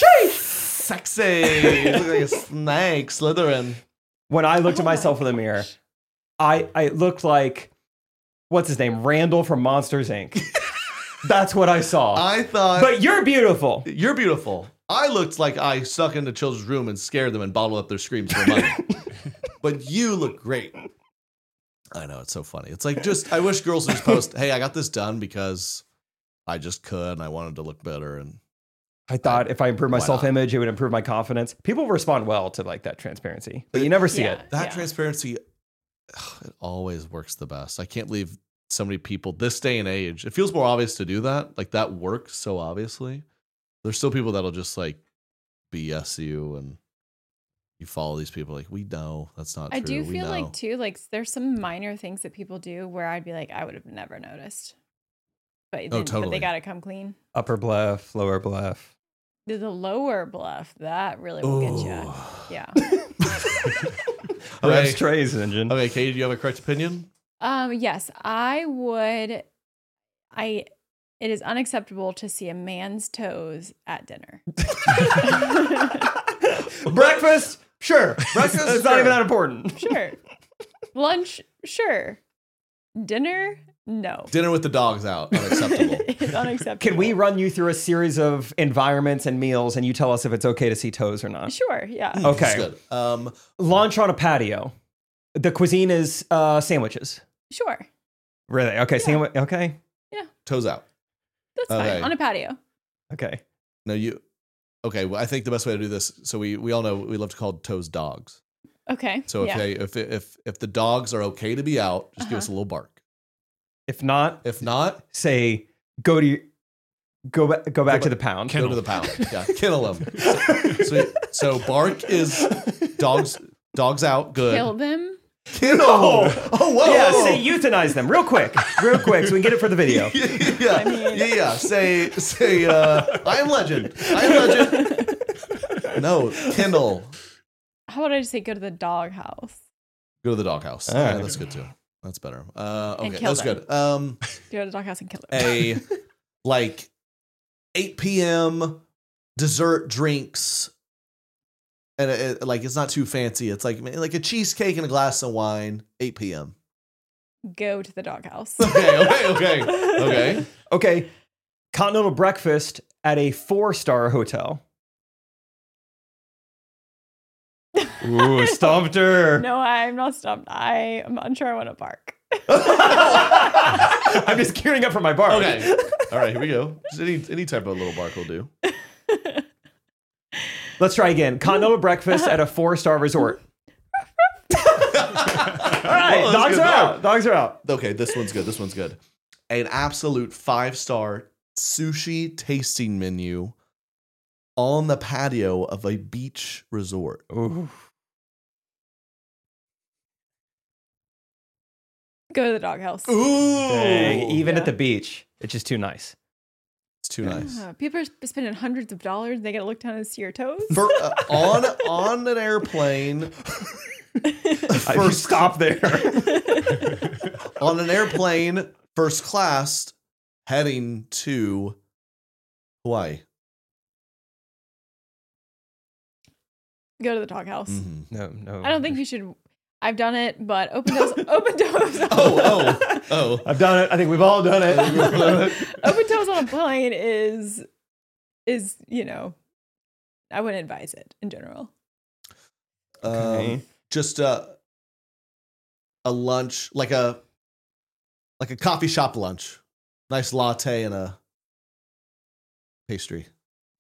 sexy. You look like a snake slithering. When I looked Oh at myself in the mirror, I I looked like what's his name, Randall from Monsters Incorporated. That's what I saw. I thought. But you're beautiful. You're beautiful. I looked like I stuck into children's room and scared them and bottled up their screams for money. But you look great. I know, it's so funny. It's like just I wish girls would just post, hey, I got this done because I just could and I wanted to look better. And I thought if I improved my Why not? self-image, it would improve my confidence. People respond well to like that transparency, but you never see Yeah. it. that transparency, ugh, it always works the best. I can't believe so many people this day and age. It feels more obvious to do that. Like that works so obviously. There's still people that'll just like B S you and you follow these people like, we know that's not I true. do We feel know. like too, like there's some minor things that people do where I'd be like, I would have never noticed. But, then, but totally. they gotta come clean. Upper bluff, lower bluff. The the lower bluff, that really will get you. Ooh. Yeah. Revs Okay. Trey's engine. Okay, Katie, do you have a correct opinion? Um, yes, I would. I. It is unacceptable to see a man's toes at dinner. Breakfast, sure. Breakfast, It's not sure. even that important. Sure. Lunch, sure. Dinner? No. Dinner with the dogs out, unacceptable. It's unacceptable. Can we run you through a series of environments and meals, and you tell us if it's okay to see toes or not? Sure, yeah. Mm, Okay. that's good. Um, Lunch on a patio. The cuisine is uh, sandwiches. Sure. Really? Okay. Sandwich. Okay. toes out. That's Okay. fine. On a patio. Okay. No, you. Okay, well, I think the best way to do this. So we we all know we love to call toes dogs. Okay. So if yeah. they if if if the dogs are okay to be out, just give Uh-huh. us a little bark. If not, If not, say go to your, go back go back Go to ba- the pound. go to the pound. Yeah, kennel them. So, so bark is dogs dogs out. Good. Kill them. Kennel. Oh, oh whoa. Yeah, whoa. say euthanize them real quick, real quick, so we can get it for the video. yeah, yeah, I mean- yeah, yeah. Say, say, uh, I am legend. I am legend. No, Kindle. How about I just say go to the doghouse? Go to the doghouse. All Yeah, right. that's good too. That's better. Uh, And okay, kill that's them. good. Um, Go to the doghouse and kill them. a like eight p.m. dessert drinks, and it, it- like it's not too fancy. It's like like a cheesecake and a glass of wine. eight p.m. Go to the doghouse. Okay, okay, okay, okay. Okay, continental breakfast at a four-star hotel. Ooh, stumped her. No, I'm not stumped. I am unsure I want to bark. I'm just gearing up for my bar. Okay. All right, here we go. Just any any type of little bark will do. Let's try again. Continental breakfast at a four-star resort. All right, Oh, that's dogs good. are out. Dogs are out. Okay, this one's good. This one's good. An absolute five star sushi tasting menu on the patio of a beach resort. Ooh. Go to the doghouse. Ooh, Dang, even Yeah. at the beach, it's just too nice. it's too nice. Uh, people are spending hundreds of dollars. They got to look down and see your toes. For uh, on on an airplane, I just stop there. on an airplane, first class, heading to Hawaii. Go to the doghouse. Mhm. No, no. I don't think you should. I've done it, but open toes. Open toes. Oh, oh, oh. I've done it. I think we've all done it. Open toes on a plane is is you know, I wouldn't advise it in general. Okay. Um, just a a lunch, like a like a coffee shop lunch, nice latte and a pastry.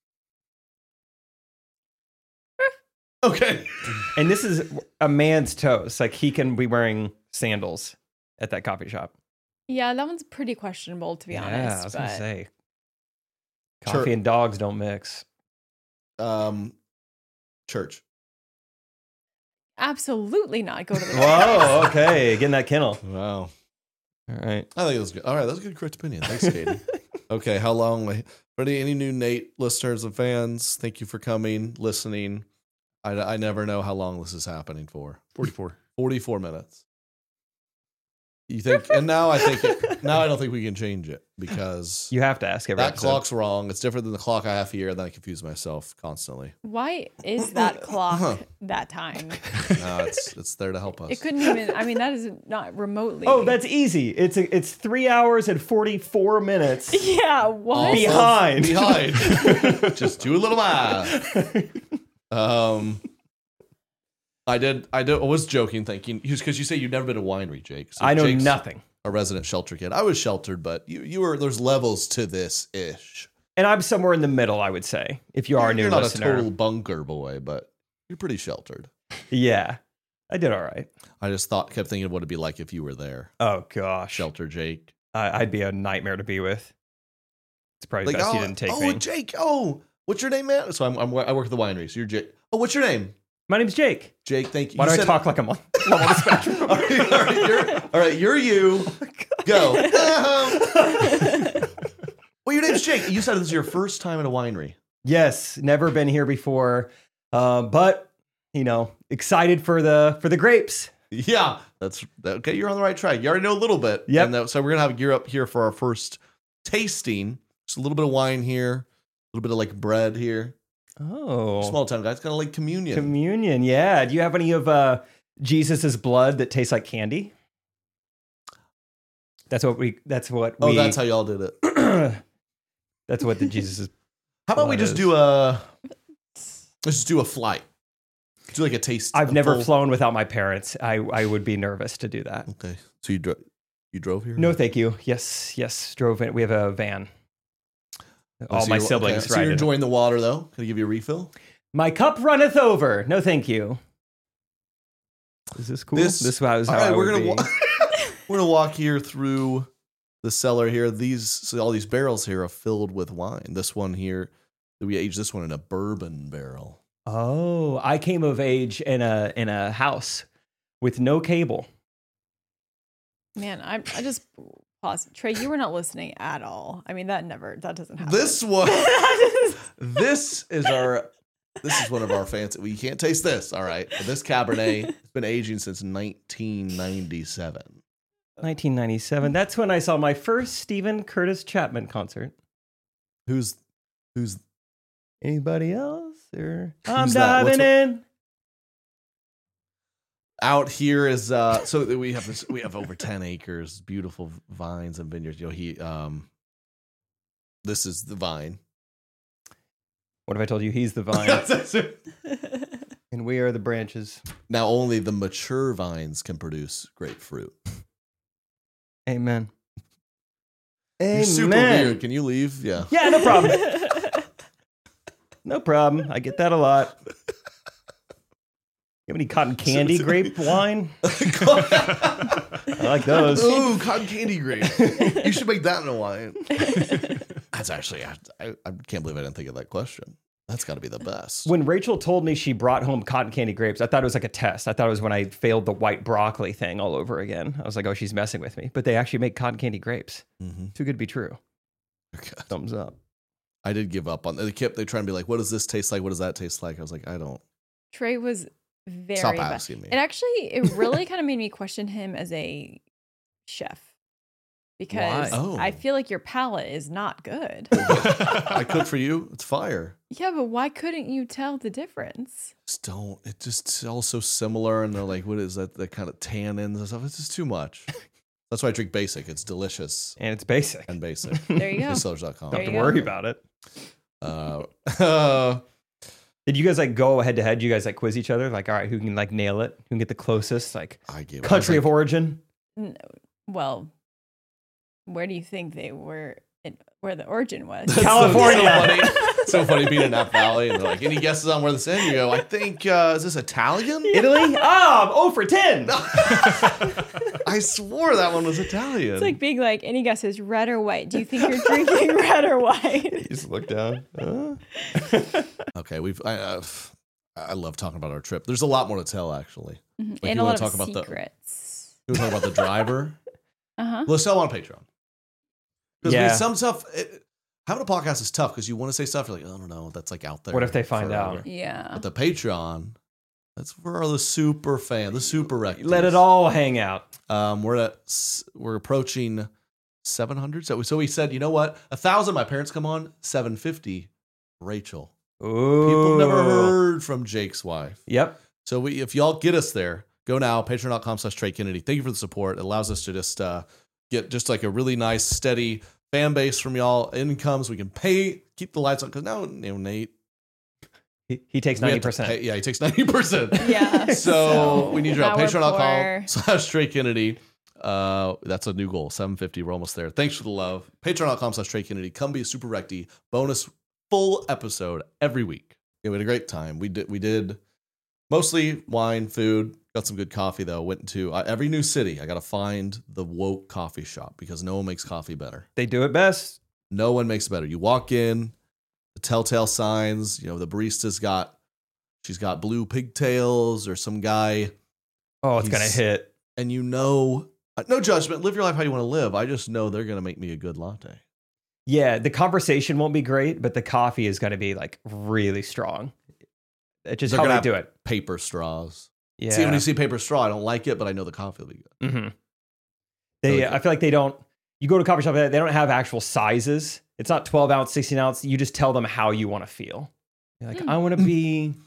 Okay. And this is a man's toes. Like he can be wearing sandals at that coffee shop. Yeah, that one's pretty questionable to be yeah, honest. I was but gonna say. Sure. Coffee and dogs don't mix. Um, church. absolutely not go to the Whoa, doghouse. okay. Getting that kennel. Wow. All right. I think that's good. All right, that's a good correct opinion. Thanks, Katie. Okay, how long? For any, any new Nate listeners and fans, thank you for coming, listening. I, I never know how long this is happening for. forty-four. forty-four minutes. You think, and now I think, it, now I don't think we can change it because You have to ask every that episode. clock's wrong. It's different than the clock I have here, and then I confuse myself constantly. Why is that clock that time? No, it's it's there to help us. It couldn't even. I mean, that is not remotely. Oh, that's easy. It's a, it's three hours and forty-four minutes. yeah. What? Off of- Behind. behind. Just do a little math. Um, I did. I did. I was joking, thinking because you say you've never been to a winery, Jake. So I know Jake's nothing. A resident shelter kid. I was sheltered, but you you were. There's levels to this ish. And I'm somewhere in the middle, I would say, if you are a new You're not listener. a total bunker boy, but you're pretty sheltered. Yeah. I did all right. I just thought, kept thinking of what it'd be like if you were there, Oh, gosh. shelter Jake. I, I'd be a nightmare to be with. It's probably best oh, you didn't take oh, me. Jake. Oh, what's your name, man? So I'm, I'm I work at the winery. So you're Jake. Oh, what's your name? My name's Jake. Jake. Thank you. Why You do I said- talk like I'm on, I'm on the spectrum? all, right, all, right, you're, all right, you're you. Go. Um, well, your name's Jake. You said this is your first time at a winery. Yes, never been here before, uh, but you know, excited for the for the grapes. Yeah, that's okay. You're on the right track. You already know a little bit. Yep. And that, so we're gonna have a gear up here for our first tasting. Just a little bit of wine here, a little bit of like bread here. Oh, Small town guys, kind of like communion. communion. Yeah. Do you have any of uh, Jesus's blood that tastes like candy? That's what we. That's what. Oh, we, that's how y'all did it. That's what the Jesus is. How about we blood just is. do a let's just do a flight. Do like a taste. I've a never full- flown without my parents. I I would be nervous to do that. Okay, so you dro- you drove here? No, thank you. Yes, yes. Drove in. We have a van. Oh, All so my you're- siblings okay, So ride you're in it. enjoying the water though? Can I give you a refill? My cup runneth over. No, thank you. Is this cool? This- This, was how All right, I we're would gonna be. wa- we're gonna walk here through the cellar here. These so all these barrels here are filled with wine. This one here, we aged this one in a bourbon barrel. Oh, I came of age in a in a house with no cable. Man, I I just pause. Trey, you were not listening at all. I mean, that never that doesn't happen. This one, this is our, this is one of our fancy. Well, you can't taste this, all right? But this Cabernet has been aging since nineteen ninety-seven. nineteen ninety-seven. That's when I saw my first Stephen Curtis Chapman concert. Who's, who's? Anybody else? Or I'm Who's that? What's diving what- in. Out here is uh so we have this we have over ten acres, beautiful vines and vineyards. You know, he um this is the vine. What if I told you he's the vine and we are the branches? Now only the mature vines can produce grapefruit. Amen. You're Amen. super weird. Can you leave? Yeah. Yeah, no problem. No problem. I get that a lot. You have any cotton candy grape wine? I like those. Ooh, cotton candy grape. You should make that in a wine. That's actually I, I, I can't believe I didn't think of that question. That's got to be the best. When Rachel told me she brought home cotton candy grapes, I thought it was like a test. I thought it was when I failed the white broccoli thing all over again. I was like, oh, she's messing with me. But they actually make cotton candy grapes. Mm-hmm. Too good to be true. Okay. Thumbs up. I did give up on. They kept. They try and be like, "What does this taste like? What does that taste like?" I was like, "I don't." Trey was very Stop bad. asking me. It actually, it really kind of made me question him as a chef because Why? Oh. I feel like your palate is not good. I cook for you. It's fire. Yeah, but why couldn't you tell the difference? Just don't. It just smells so similar, and they're like, "What is that? That kind of tannins and stuff." It's just too much. That's why I drink basic. It's delicious And it's basic. and basic. There you go. Distillers dot com. There Don't you have to go. worry about it. Uh, uh, Did you guys like go head to head? You guys like quiz each other? Like, all right, who can like nail it? Who can get the closest? Like, I gave country I of was like, origin? N- Well, where do you think they were? In, where the origin was? That's California. So, so funny. So funny being in Napa Valley, and they're like, "Any guesses on where this is?" You go, "I think uh, is this Italian?" Italy? Ah, oh for ten. I swore that one was Italian. It's like being like, any guesses, red or white? Do you think you're drinking red or white? You just look down. Uh. Okay, we've. I, uh, I love talking about our trip. There's a lot more to tell, actually. Mhm. Like, And you a wanna lot talk of about the- secrets. You want to talk about the driver? Uh huh. Let's tell on Patreon. Because Yeah. some stuff, it, having a podcast is tough because you want to say stuff. You're like, oh, I don't know, that's like out there. What if they find forever. out? Yeah. But the Patreon, that's for the super fan, the super rectors. Let it all hang out. Um, we're at s- we're approaching seven hundred. So we, so we said, you know what? A thousand. My parents come on. Seven fifty. Rachel. Ooh. People never heard from Jake's wife. Yep. So we, if y'all get us there, go now. Patreon dot com slash Trey Kennedy. Thank you for the support. It allows us to just uh, get just like a really nice, steady fan base from y'all. Incomes we can pay, keep the lights on. Because now, you know, Nate, He, he takes we have ninety to percent. pay- Yeah, he takes ninety percent. Yeah. So we need you at now we're patreon dot com poor. slash Trey Kennedy. Uh, that's a new goal. seven fifty. We're almost there. Thanks for the love. patreon dot com slash Trey Kennedy. Come be a super recty. Bonus full episode every week. Yeah, we had a great time. We did we did mostly wine, food. Got some good coffee though. Went to uh, every new city. I got to find the woke coffee shop because no one makes coffee better. They do it best. No one makes it better. You walk in, the telltale signs. You know the barista's got she's got blue pigtails or some guy. Oh, it's gonna He's- hit. And you know, uh, no judgment. Live your life how you want to live. I just know they're gonna make me a good latte. Yeah, the conversation won't be great, but the coffee is gonna be like really strong. It's just They're how gonna they have do it. Paper straws. Yeah. See, when you see paper straw, I don't like it, but I know the coffee will be good. Mm-hmm. They, Really I feel like they don't. You go to a coffee shop, they don't have actual sizes. It's not twelve ounce, sixteen ounce. You just tell them how you want to feel. You're like, Mm. I want to be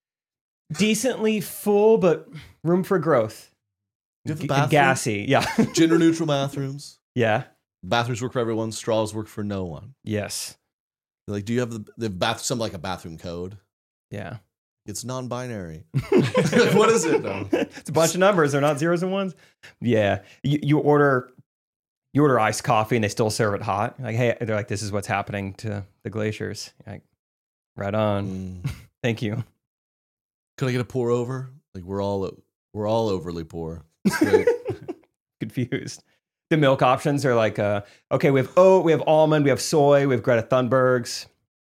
decently full, but room for growth. Do you have a G- bathroom? gassy, yeah, Gender neutral bathrooms. Yeah. Bathrooms work for everyone. Straws work for no one. Yes. Like, do you have the, the bath, something like a bathroom code? Yeah. It's non-binary. Like, what is it though? It's a bunch of numbers. They're not zeros and ones. Yeah. You, you order you order iced coffee and they still serve it hot. Like, hey, they're like, this is what's happening to the glaciers. You're like, right on. Mm. Thank you. Could I get a pour over? Like we're all we're all overly poor. It's great. Confused. The milk options are like, uh, okay, we have oat, we have almond, we have soy, we have Greta Thunberg's.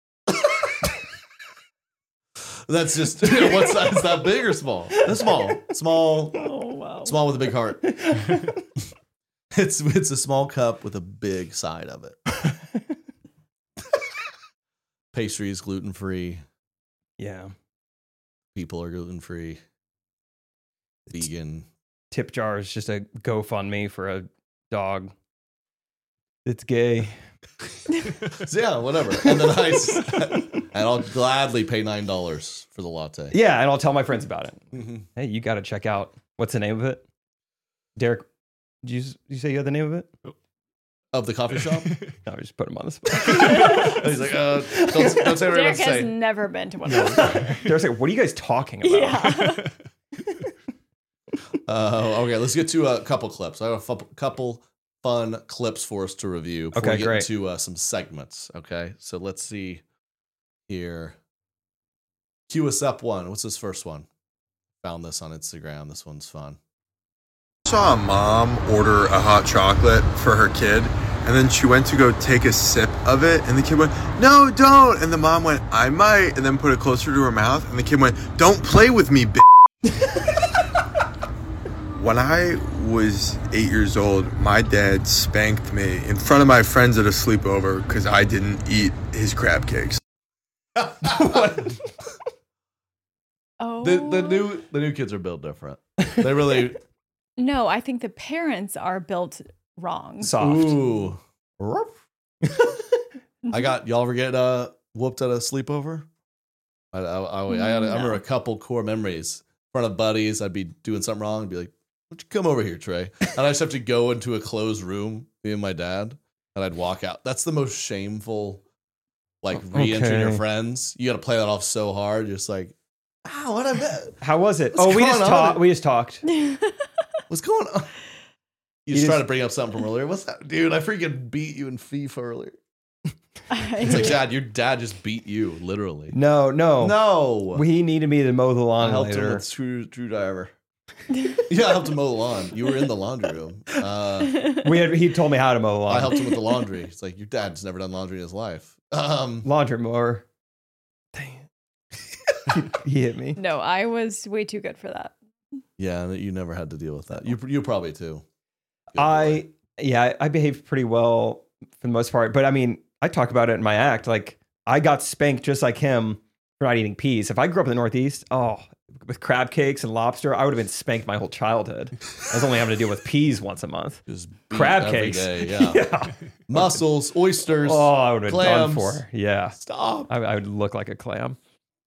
That's just what size? Is that big or small? That's small. Small. Oh wow. Small with a big heart. It's it's a small cup with a big side of it. Pastries, gluten free. Yeah. People are gluten free. Vegan. Tip jar is just a GoFundMe for a dog. It's gay. So yeah, whatever. And then I, s- and I'll gladly pay nine dollars for the latte. Yeah, and I'll tell my friends about it. Mm-hmm. Hey, you got to check out. What's the name of it? Derek, did you, did you say you had the name of it? Of the coffee shop. No, just put him on the spot. He's like, uh, don't, don't say what you're Derek about to has say. never been to one of those. Derek's like, what are you guys talking about? Yeah. Uh, okay, let's get to a couple clips. I have a fu- couple fun clips for us to review before Okay, we get great. into uh, some segments. Okay, so let's see here. Cue us up one. What's this first one? Found this on Instagram. This one's fun. Saw a mom order a hot chocolate for her kid, and then she went to go take a sip of it, and the kid went, "No, don't!" And the mom went, "I might," and then put it closer to her mouth, and the kid went, "Don't play with me, bitch." When I was eight years old, my dad spanked me in front of my friends at a sleepover because I didn't eat his crab cakes. Oh. The the new the new kids are built different. They really No, I think the parents are built wrong. Soft. Ooh. I got y'all ever get uh, whooped at a sleepover? I I, I, I, had, I remember a couple core memories. In front of buddies, I'd be doing something wrong and be like, "Why don't you come over here, Trey?" And I just have to go into a closed room, me and my dad, and I'd walk out. That's the most shameful, like re-entering your Okay. friends. You got to play that off so hard, just like, "Ow, what I bet." How was it? What's oh, we going just on? talked. We just talked. What's going on? You You just try just- to bring up something from earlier. What's that, dude? I freaking beat you in FIFA earlier. It's It's like, Dad, your dad just beat you, literally. No, no, No, He needed me to mow the I lawn helped him later. with screw screwdriver. Yeah, I helped him mow the lawn. You were in the laundry room. Uh, We had, he told me how to mow the lawn. I helped him with the laundry. It's like your dad's never done laundry in his life. Um, Laundry mower. Dang it. he hit me. No, I was way too good for that. yeah, you never had to deal with that. You you probably too. Good I boy. yeah, I, I behaved pretty well for the most part. But I mean, I talk about it in my act. Like I got spanked just like him for not eating peas. If I grew up in the Northeast, oh, with crab cakes and lobster, I would have been spanked my whole childhood. I was only having to deal with peas once a month. Just beat Crab every cakes. day, yeah. yeah. Mussels, oysters. Oh, I would have been done clams. for. Yeah. Stop. I, I would look like a clam.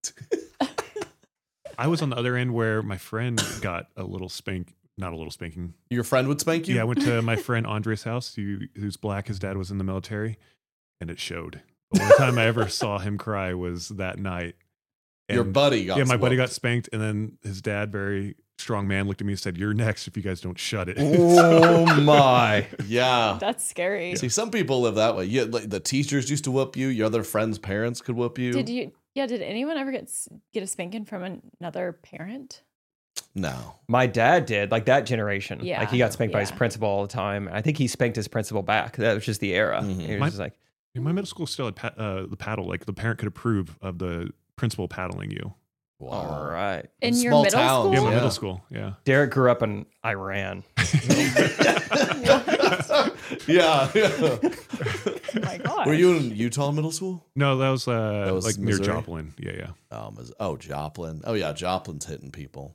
I was on the other end where my friend got a little spank, not a little spanking. Your friend would spank you? Yeah, I went to my friend Andre's house, who, who's black. His dad was in the military, and it showed. The only time I ever saw him cry was that night. Your And- buddy got Yeah, my buddy whooped. got spanked, and then his dad, very strong man, looked at me and said, "You're next if you guys don't shut it." Oh my. Yeah. That's scary. See, some people live that way. You, like, the teachers used to whoop you. Your other friends' parents could whoop you. Did you? Yeah. Did anyone ever get s- get a spanking from another parent? No. My dad did, like that generation. Yeah, Like he got spanked by his yeah. principal all the time. I think he spanked his principal back. That was just the era. Mhm. He was My- just like, In my middle school still had pa- uh, the paddle. Like the parent could approve of the principal paddling you. all right. In your Small middle towns, school? Yeah, my Yeah. middle school. Yeah. Derek grew up in Iran. yeah. yeah. Oh my god. Were you in Utah middle school? No, that was, uh, That was like near Missouri? Joplin. Yeah, yeah. Oh, Mis- oh, Joplin. Oh, yeah, Joplin's hitting people.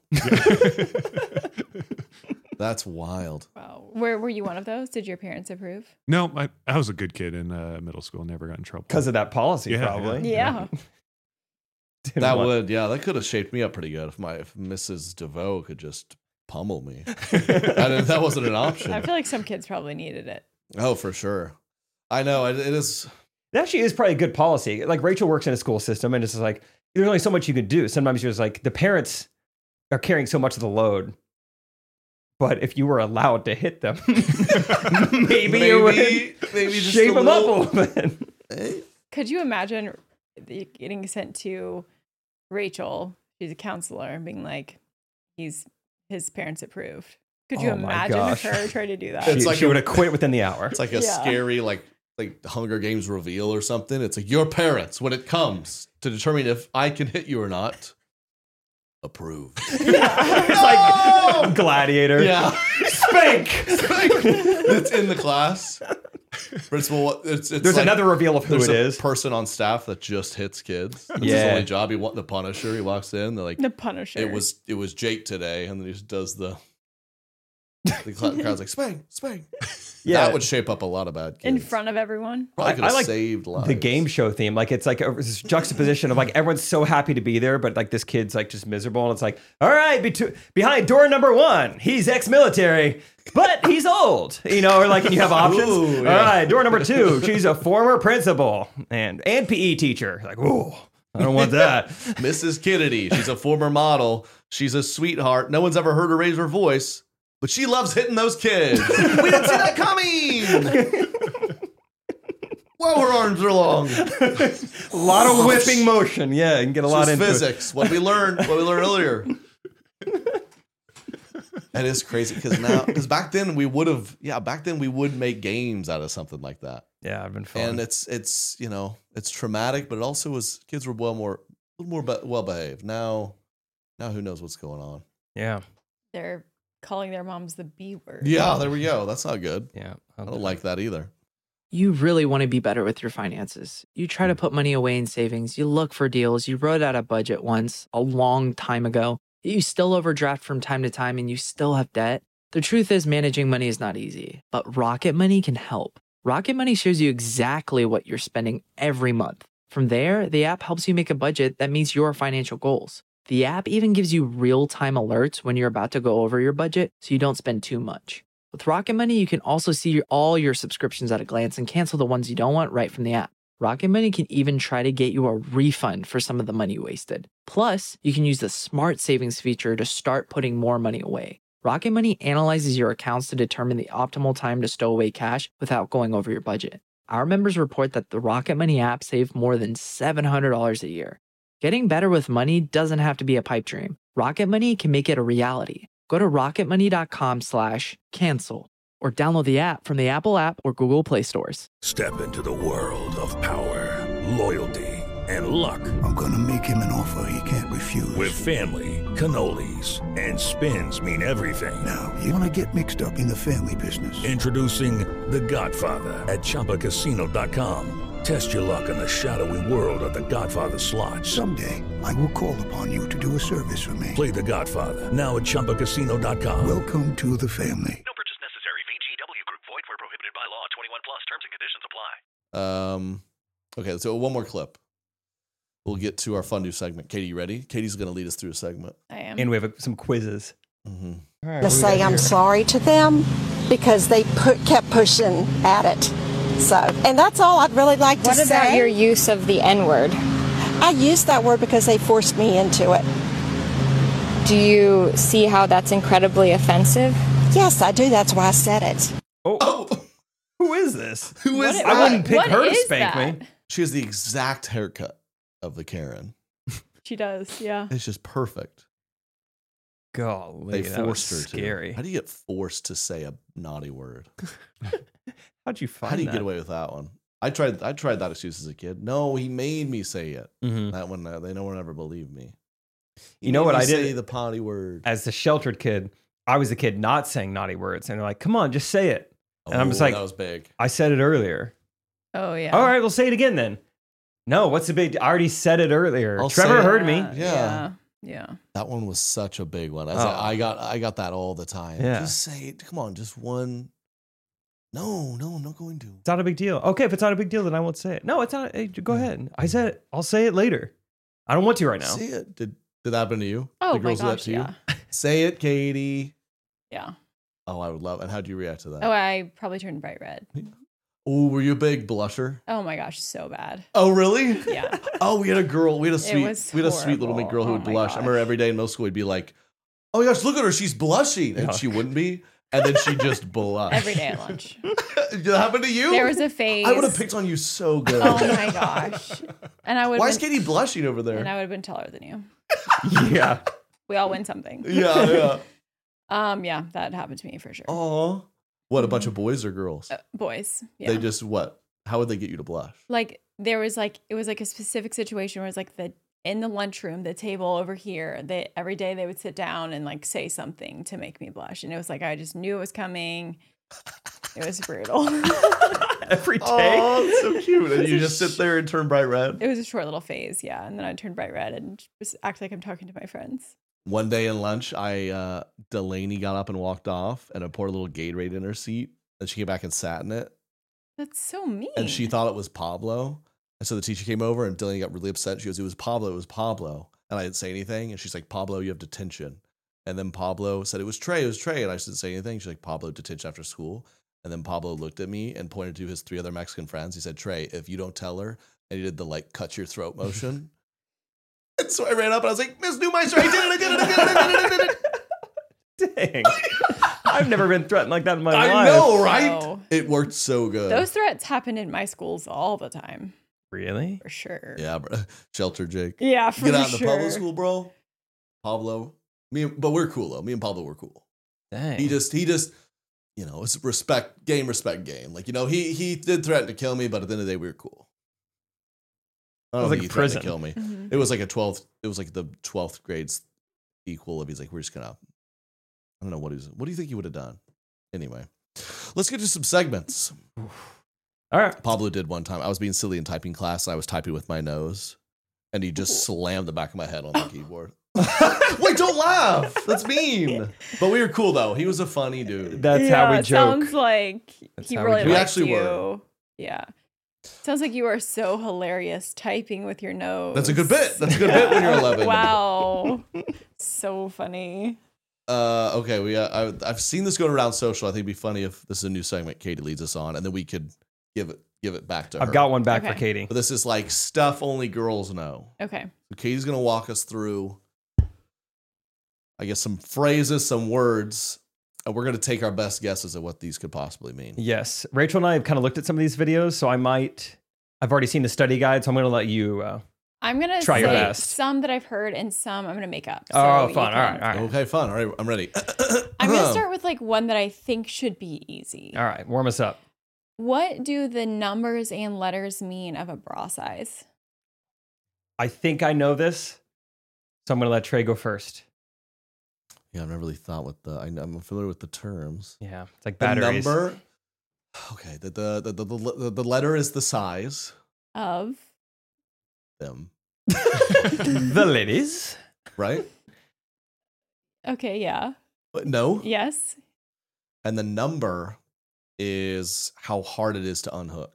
That's wild. Wow. Were Were you one of those? Did your parents approve? No, I, I was a good kid in uh, middle school. Never got in trouble. Because of that policy, Yeah, probably. Yeah. Didn't That want- would, yeah, that could have shaped me up pretty good if my if Missus DeVoe could just pummel me. I didn't, that wasn't an option. I feel like some kids probably needed it. Oh, for sure. I know it, it is. It actually is probably a good policy. Like Rachel works in a school system, and it's just like there's only so much you can do. Sometimes you're just like the parents are carrying so much of the load. But if you were allowed to hit them, maybe, maybe you would maybe just shape them up a little bit. Could you imagine getting sent to Rachel? She's a counselor, and being like, "He's his parents approved." Could you Oh my imagine gosh. her trying to do that? She, It's like she a- would have quit within the hour. It's like a Yeah. scary, like like Hunger Games reveal or something. It's like your parents, when it comes to determine if I can hit you or not, approve. It's like Gladiator. Yeah. Spank. It's in the class. Principal, it's, it's There's like- another reveal of who there's it a is. person on staff that just hits kids. It's his Yeah. only job. He want the Punisher. He walks in. They're like, The Punisher. It was it was Jake today, and then he just does the. The crowd's like, Spang, Spang. Yeah. That would shape up a lot of bad kids. in front of everyone. Probably I- could I have like saved lives. The game show theme, like it's like a this juxtaposition of like everyone's so happy to be there, but like this kid's like just miserable, and it's like, all right, be- behind door number one, he's ex-military, but he's old, you know, or like and you have options. Ooh, All yeah. right, door number two, she's a former principal and and P E teacher. Like, whoa, I don't want that. Missus Kennedy. She's a former model. She's a sweetheart. No one's ever heard her raise her voice, but she loves hitting those kids. We didn't see that coming. Whoa, her arms are long. A lot of whipping motion. Yeah, you can get a lot This is into physics. What we learned. What we learned earlier. That is crazy because now, because back then we would have, yeah, back then we would make games out of something like that. it. Yeah, I've been fun. And it's it's you know it's traumatic, but it also was kids were well more a little more be- well behaved. Now, now who knows what's going on? yeah, They're calling their moms the B word. Yeah, there we go. That's not good. yeah. I don't like that either. You really want to be better with your finances. You try to put money away in savings. You look for deals. You wrote out a budget once a long time ago. You still overdraft from time to time and you still have debt. The truth is managing money is not easy, but Rocket Money can help. Rocket Money shows you exactly what you're spending every month. From there, the app helps you make a budget that meets your financial goals. The app even gives you real-time alerts when you're about to go over your budget so you don't spend too much. With Rocket Money, you can also see your, all your subscriptions at a glance and cancel the ones you don't want right from the app. Rocket Money can even try to get you a refund for some of the money wasted. Plus, you can use the Smart Savings feature to start putting more money away. Rocket Money analyzes your accounts to determine the optimal time to stow away cash without going over your budget. Our members report that the Rocket Money app saved more than seven hundred dollars a year. Getting better with money doesn't have to be a pipe dream. Rocket Money can make it a reality. Go to rocketmoney.com slash cancel or download the app from the Apple app or Google Play stores. Step into the world of power, loyalty, and luck. I'm gonna make him an offer he can't refuse. With family, cannolis, and spins mean everything. Now, you wanna get mixed up in the family business. Introducing The Godfather at Chumba Casino dot com. Test your luck in the shadowy world of The Godfather slot. Someday, I will call upon you to do a service for me. Play The Godfather now at Chumba Casino dot com. Welcome to the family. No purchase necessary. V G W Group. Void where prohibited by law. twenty-one plus. Terms and conditions apply. Um, okay, so one more clip. We'll get to our fun new segment. Katie, you ready? Katie's going to lead us through a segment. I am. And we have some quizzes. Mm-hmm. All right, To say I'm sorry to them because they put, kept pushing at it. So, and that's all I'd really like to What say. about your use of the N word? I used that word because they forced me into it. Do you see how that's incredibly offensive? Yes, I do. That's why I said it. Oh, who is this? Who is I wouldn't pick what her to is spank that? me. She has the exact haircut of the Karen. She does, yeah. It's just perfect. Golly, They that was forced her to. scary. How do you get forced to say a naughty word? How'd you find How do you that? get away with that one? I tried. I tried that excuse as a kid. No, he made me say it. Mhm. That one, uh, they no one ever believed me. He You know made what me I did? Say the potty word. As the sheltered kid, I was the kid not saying naughty words, and they're like, "Come on, just say it." And I'm just Oh, like, that was big. "I said it earlier." Oh, yeah. All right, we'll say it again then. No, what's the big? I already said it earlier. I'll Trevor say it. heard me. Yeah. Yeah. Yeah. That one was such a big one. I, Oh. was like, I got. I got that all the time. Yeah. Just say it. Come on, just one. No, no, I'm not going to. It's not a big deal. Okay, if it's not a big deal, then I won't say it. No, it's not. Hey, go ahead. I said it. I'll say it later. I don't want to right now. Say it. Did did that happen to you? Oh, the my girls do that gosh, to you? yeah. Say it, Katie. Yeah. Oh, I would love. And how'd you react to that? Oh, I probably turned bright red. Oh, were you a big blusher? Oh my gosh, so bad. Oh, really? Yeah. Oh, we had a girl. We had a sweet. was We had a sweet little horrible. girl who Oh would my blush. I remember every day in middle school, we'd be like, "Oh my gosh, look at her, she's blushing," and Yeah. she wouldn't be, and then she just blushed. Every day at lunch. Did that happen to you? There was a phase. I would have picked on you so good. Oh my gosh. And I would. Why is Katie blushing over there? And I would have been taller than you. Yeah. We all win something. Yeah, yeah. Um, yeah, that happened to me for sure. Oh, what a bunch of boys or girls? Uh, boys. Yeah. They just what? How would they get you to blush? Like there was like it was like a specific situation where it was like the in the lunchroom, the table over here, they every day they would sit down and like say something to make me blush. And it was like I just knew it was coming. It was brutal. Every day. Oh, that's so cute. And you just sit there and turn bright red. It was a short little phase, yeah. And then I turned bright red and just act like I'm talking to my friends. One day in lunch, I uh, Delaney got up and walked off, and I poured a little Gatorade in her seat, and she came back and sat in it, That's so mean. and she thought it was Pablo. And so the teacher came over, and Delaney got really upset. She goes, "It was Pablo. It was Pablo." And I didn't say anything, and she's like, "Pablo, you have detention." And then Pablo said, "It was Trey. It was Trey." And I didn't say anything. She's like, "Pablo, detention after school." And then Pablo looked at me and pointed to his three other Mexican friends. He said, "Trey, if you don't tell her," and he did the like cut your throat motion. And so I ran up and I was like, "Miss Newmeister, I did it, I did it, I did it, I did it, I did it." Dang. I've never been threatened like that in my I life. know, right? No. It worked so good. Those threats happened in my schools all the time. Really? For sure. Yeah, bro. Shelter Jake. Yeah, for Get out in the sure. public school, bro. Pablo. Me and, but we're cool though. Me and Pablo were cool. Dang. He just he just, you know, it's respect game, respect game. Like, you know, he he did threaten to kill me, but at the end of the day, we were cool. I don't It was think like he a threatened to kill prison. me. Mhm. It was like a twelfth, it was like the twelfth grade's equal of he's like, we're just gonna I don't know what he's what do you think he would have done? Anyway. Let's get to some segments. All right. Pablo did one time. I was being silly in typing class and I was typing with my nose. And he just slammed the back of my head on the keyboard. Wait, don't laugh. That's mean. But we were cool though. He was a funny dude. That's yeah, how we it joke. Sounds like That's he how we really joke. We liked actually you. were. Yeah. Sounds like you are so hilarious typing with your nose. That's a good bit. That's a good bit when you're eleven. Wow. So funny. Uh, okay, we uh, I, I've seen this going around social. I think it'd be funny if this is a new segment Katie leads us on, and then we could give it give it back to her. I've got one back Okay. for Katie. But this is like stuff only girls know. Okay. So Katie's gonna walk us through, I guess, some phrases, some words, and we're gonna take our best guesses at what these could possibly mean. Yes. Rachel and I have kind of looked at some of these videos, so I might, I've already seen the study guide, so I'm going to let you. Uh, I'm going to Try say your best. some that I've heard and some I'm going to make up. So oh, you fun. All can- right. All right. Okay, fun. All right, I'm ready. I'm going to start with like one that I think should be easy. All right. Warm us up. What do the numbers and letters mean of a bra size? I think I know this, so I'm going to let Trey go first. Yeah, I've never really thought with the. I, I'm familiar with the terms. Yeah. It's like The batteries. number. Okay, the the the the, the, the letter is the size. Of Them. The ladies. Right? Okay, yeah. But no. Yes. And the number is how hard it is to unhook.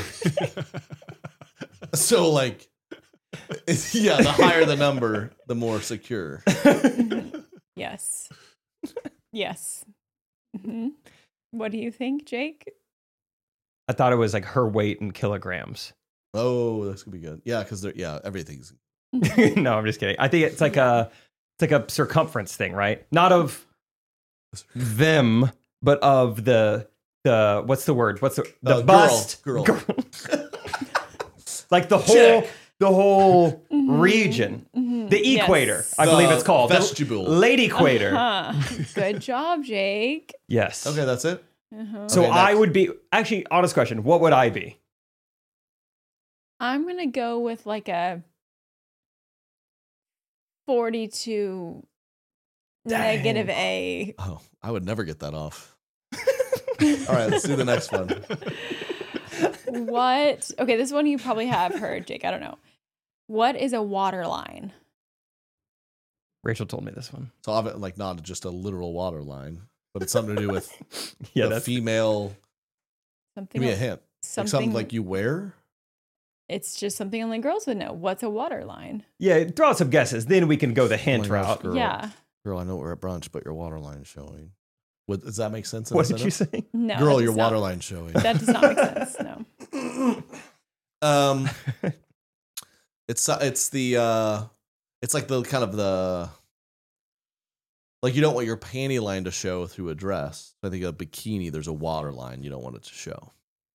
So like, it's, yeah, the higher the number, the more secure. Yes. Yes. hmm What do you think, Jake? I thought it was like her weight in kilograms. Oh, that's gonna be good. Yeah, because they're yeah, everything's No, I'm just kidding. I think it's like a it's like a circumference thing, right? Not of them, but of the the what's the word? What's the the Uh, girl, bust? girl. Like the whole Check. the whole Mhm. region. Mhm. The equator, Yes. I believe The it's called. vestibule. The lady equator. Uh-huh. Good job, Jake. Yes. okay. That's it. Uh-huh. So Okay, I next. would be actually honest question. What would I be? I'm going to go with like a forty-two negative A. Oh, I would never get that off. All right, let's do the next one. What? Okay, this one you probably have heard, Jake. I don't know. What is a water line? Rachel told me this one. So I've like not just a literal water line, but it's something to do with Yeah, the that's female. Something Give me a else- hint. Like Something, something like you wear. It's just something only girls would know. What's a water line? yeah. Throw out some guesses, then we can go the hint Oh my gosh, route. girl. Yeah. Girl, I know we're at brunch, but your water line is showing. What, does that make sense? In What a did you sentence? say? No, Girl, that your does not- waterline showing. That does not make sense. No. Um, it's uh, it's the uh, it's like the kind of the like you don't want your panty line to show through a dress. I think a bikini, there's a water line you don't want it to show.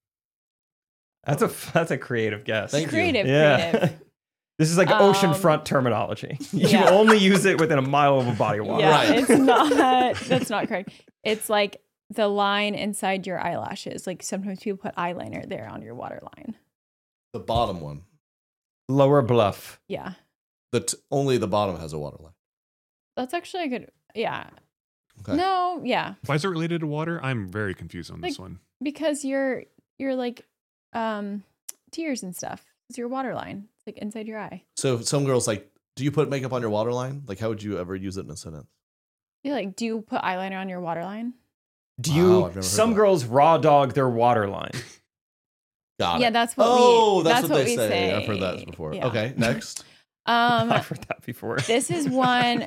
That's a that's a creative guess. Thank you. Creative, Yeah. creative. This is like Um, oceanfront terminology. You yeah. only use it within a mile of a body of water. Yeah, Right. it's not. That's not correct. It's like the line inside your eyelashes. Like sometimes people put eyeliner there on your waterline. The bottom one, Lower bluff. Yeah, the t- only the bottom has a water line. that's actually a good. Yeah. Okay. No. Yeah, Why is it related to water? I'm very confused on this Like- one. because you're you're like um tears and stuff. It's your waterline. It's like inside your eye. So some girls like, do you put makeup on your water line? Like, how would you ever use it in a sentence? You're like, do you put eyeliner on your waterline? Do Wow, you? I've never heard Some that. girls raw dog their water line. Got Yeah, it. that's what we- Oh, that's, that's what, what they we say. say. I've heard that before. Yeah. Okay, next. Um, I've heard that before. this is one.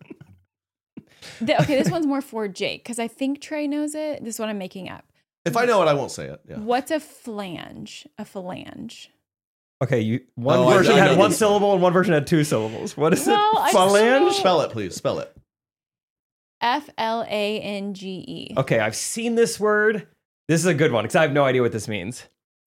The, okay, this one's more for Jake because I think Trey knows it. This is what I'm making up. If I know it, I won't say it. Yeah. What's a flange? A phalange. Okay, you one Oh, I- version I had know one this. syllable and one version had two syllables. What is Well, it? I just Phalange? know- Spell it, please. Spell it. F L A N G E. Okay, I've seen this word. This is a good one because I have no idea what this means.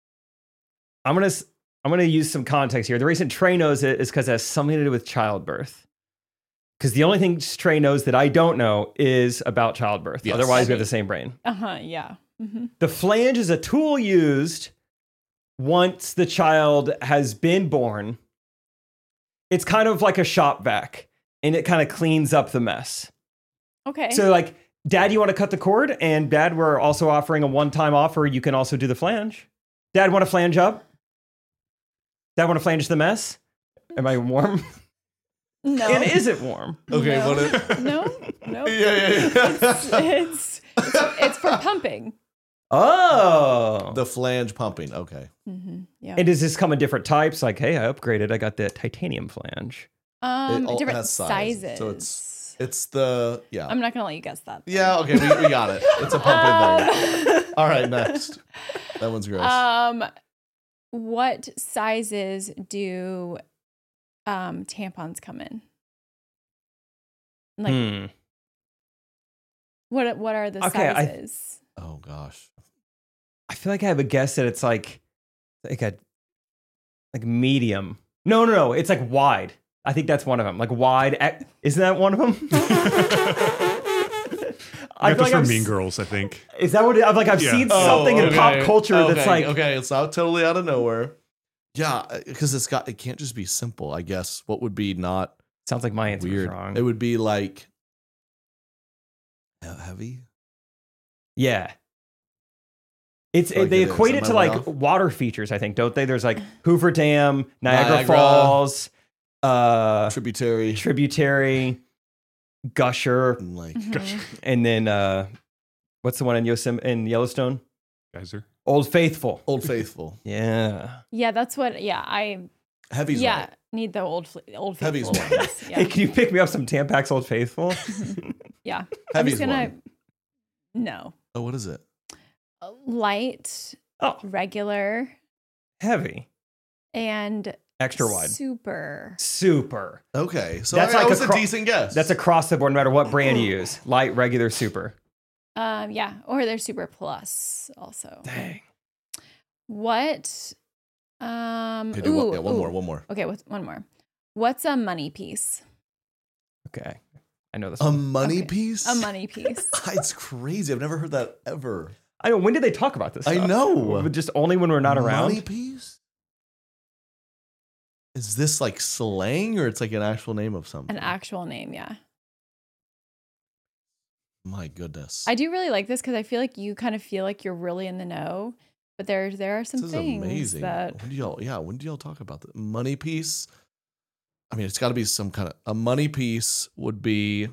I'm gonna s- I'm gonna use some context here. The reason Trey knows it is because it has something to do with childbirth. Because the only thing Trey knows that I don't know is about childbirth. Yes. Otherwise, we have the same brain. Uh huh. Yeah. Mm-hmm. The flange is a tool used once the child has been born. It's kind of like a shop vac, and it kind of cleans up the mess. Okay. So, like, Dad, you want to cut the cord? And Dad, we're also offering a one-time offer. You can also do the flange. Dad, want to flange up? Dad, want to flange the mess? Am I warm? no. And is it warm? Okay, No. what is No. No. Yeah, yeah, yeah. It's, it's it's it's for pumping. Oh. The flange pumping. Okay. Mm-hmm. Yeah. And does this come in different types? Like, hey, I upgraded. I got the titanium flange. um, It all different has size, sizes. so it's it's the yeah. I'm not gonna let you guess that. Yeah, okay, we, we got it. It's a pumping thing. Um, All right, next. That one's gross. Um, what sizes do um tampons come in? Like, Hmm. what what are the Okay, I- sizes? oh gosh. I feel like I have a guess that it's like, like a, like medium. No, no, no. It's like wide. I think that's one of them. Like wide. Ac- Isn't that one of them? I That feel goes like for I'm Mean s- Girls, I think. Is that what it, I'm like? I've Yeah. seen Oh, something in okay, pop culture that's okay, like, okay, it's not totally out of nowhere. Yeah, because it's got it can't just be simple. I guess what would be not sounds like my answer was weird. wrong. It would be like he- heavy. Yeah. It's Like they it is. equate Am it I to way like off? water features, I think, don't they? There's like Hoover Dam, Niagara, Niagara. Falls, uh, Tributary, tributary, Gusher, and like Mhm. and then uh, what's the one in Yosemite in Yellowstone? Geyser. Old Faithful. Old Faithful. Yeah. Yeah, that's what. Yeah, I. Heavy's yeah, right. need the old fl- old Heavy's faithful one. ones. Hey, Yeah, can you pick me up some Tampax Old Faithful? yeah. I'm Heavy's just gonna. one. No, Oh, what is it? light, Oh, regular, heavy, and extra wide, super. super. Okay, so That's that like was a a, cro- decent guess. That's across the board, no matter what brand you use. Light, regular, super. Um, yeah, or they're super plus also. Dang. What? Um. Okay, do one, ooh, yeah, one ooh. more, one more. Okay, with one more. What's a money piece? Okay, I know this. A one. money Okay. piece? A money piece. It's crazy. I've never heard that ever. I know. When did they talk about this? I stuff? know. Just only when we're not around. Money piece? Is this like slang or it's like an actual name of something? An actual name, yeah. My goodness. I do really like this because I feel like you kind of feel like you're really in the know, but there there are some This is things amazing. that When do y'all, yeah, when do y'all talk about the money piece? I mean, it's got to be some kind of a money piece would be.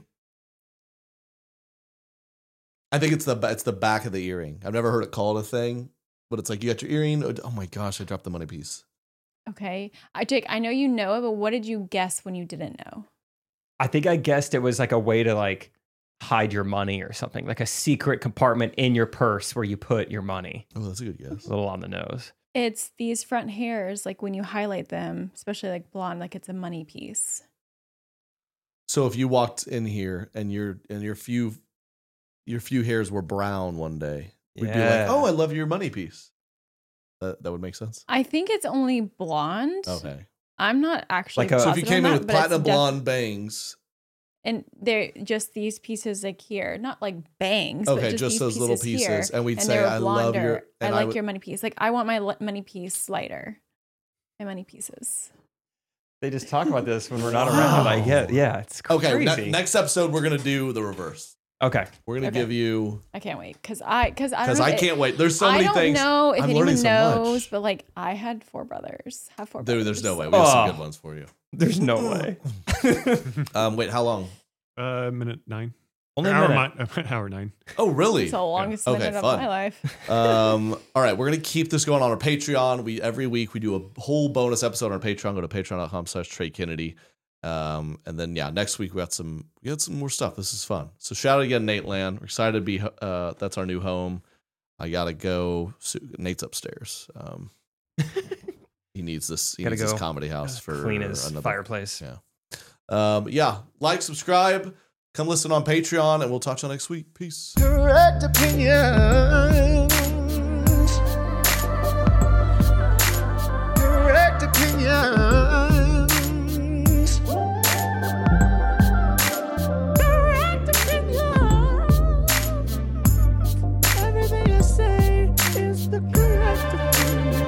I think it's the it's the back of the earring. I've never heard it called a thing, but it's like you got your earring. Oh my gosh, I dropped the money piece. okay. I Jake, I know you know it, but what did you guess when you didn't know? I think I guessed it was like a way to like hide your money or something, like a secret compartment in your purse where you put your money. Oh, that's a good guess. A little on the nose. It's these front hairs, like when you highlight them, especially like blonde, like it's a money piece. So if you walked in here and your and your few your few hairs were brown one day, we'd be Yeah. like, "Oh, I love your money piece." That that would make sense. I think it's only blonde. Okay. I'm not actually. Like a- So if you positive came on in that, with but it's platinum def- blonde bangs, and they're just these pieces like here, not like bangs. Okay, but just, just these those little pieces, here, pieces, and we'd and say, they were "I love your- blonder. I and I like would- your money piece. Like I want my le- money piece lighter. My money pieces. They just talk about this when we're not around. I get, yeah, it's crazy. okay. Ne- next episode, we're gonna do the reverse. Okay. We're gonna Okay. give you I can't wait because I because I because don't know I if can't it, wait. There's so I many don't things. know if I'm anyone learning so much. knows, but like I had four brothers. Have four Dude, brothers. there's no way. We have some Oh. good ones for you. There's no way. Um, wait, how long? Uh, minute nine. Only a hour, minute. mi- hour nine. Oh, really? It's the longest Okay, minute of fun. my life. um, all right, we're gonna keep this going on our Patreon. We every week we do a whole bonus episode on our Patreon. Go to patreon.com slash Trey Kennedy. Um, and then yeah, next week we got some we got some more stuff. This is fun. So shout out again, Nate Land. We're excited to be uh that's our new home. I gotta go. So, Nate's upstairs. Um, he needs this. He Gotta needs this go comedy house for clean his another fireplace. Yeah. Um, yeah. Like, subscribe, come listen on Patreon, and we'll talk to you next week. Peace. Correct opinions. Correct opinions. Correct opinions. Everything I say is the correct opinion.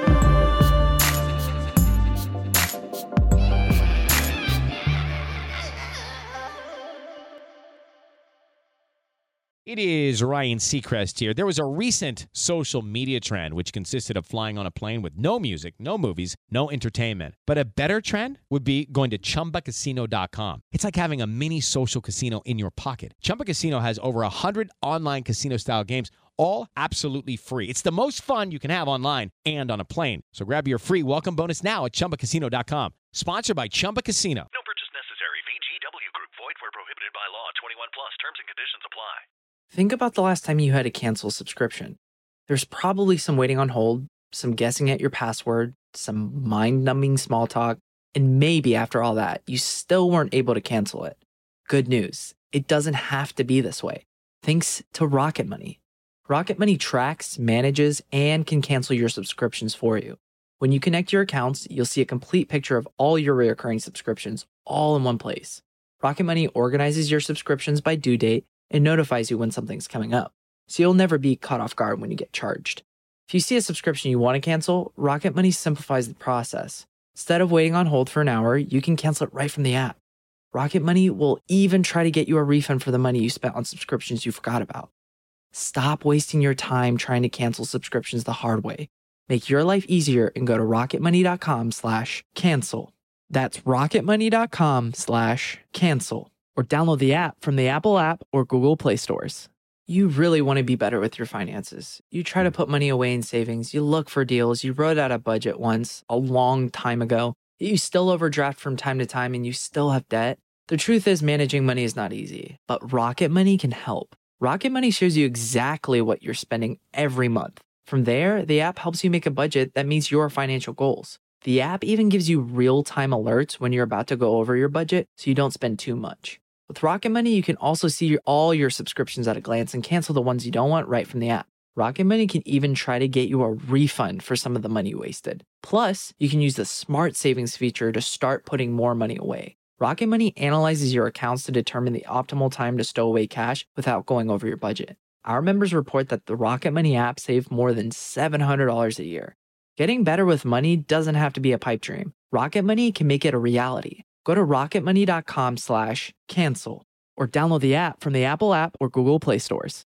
It is Ryan Seacrest here. There was a recent social media trend which consisted of flying on a plane with no music, no movies, no entertainment. But a better trend would be going to Chumba Casino dot com. It's like having a mini social casino in your pocket. Chumba Casino has over one hundred online casino-style games, all absolutely free. It's the most fun you can have online and on a plane. So grab your free welcome bonus now at Chumba Casino dot com. Sponsored by Chumba Casino. No purchase necessary. V G W Group. Void where prohibited by law. twenty-one plus. Terms and conditions apply. Think about the last time you had to cancel a subscription. There's probably some waiting on hold, some guessing at your password, some mind-numbing small talk, and maybe after all that, you still weren't able to cancel it. Good news, it doesn't have to be this way. Thanks to Rocket Money. Rocket Money tracks, manages, and can cancel your subscriptions for you. When you connect your accounts, you'll see a complete picture of all your recurring subscriptions all in one place. Rocket Money organizes your subscriptions by due date and notifies you when something's coming up, so you'll never be caught off guard when you get charged. If you see a subscription you want to cancel, Rocket Money simplifies the process. Instead of waiting on hold for an hour, you can cancel it right from the app. Rocket Money will even try to get you a refund for the money you spent on subscriptions you forgot about. Stop wasting your time trying to cancel subscriptions the hard way. Make your life easier and go to rocketmoney.com slash cancel. That's rocketmoney.com slash cancel. Or download the app from the Apple app or Google Play stores. You really want to be better with your finances. You try to put money away in savings, you look for deals, you wrote out a budget once, a long time ago, you still overdraft from time to time and you still have debt. The truth is managing money is not easy, but Rocket Money can help. Rocket Money shows you exactly what you're spending every month. From there, the app helps you make a budget that meets your financial goals. The app even gives you real-time alerts when you're about to go over your budget so you don't spend too much. With Rocket Money, you can also see all your subscriptions at a glance and cancel the ones you don't want right from the app. Rocket Money can even try to get you a refund for some of the money wasted. Plus, you can use the Smart Savings feature to start putting more money away. Rocket Money analyzes your accounts to determine the optimal time to stow away cash without going over your budget. Our members report that the Rocket Money app saved more than seven hundred dollars a year. Getting better with money doesn't have to be a pipe dream. Rocket Money can make it a reality. Go to rocketmoney.com slash cancel or download the app from the Apple app or Google Play stores.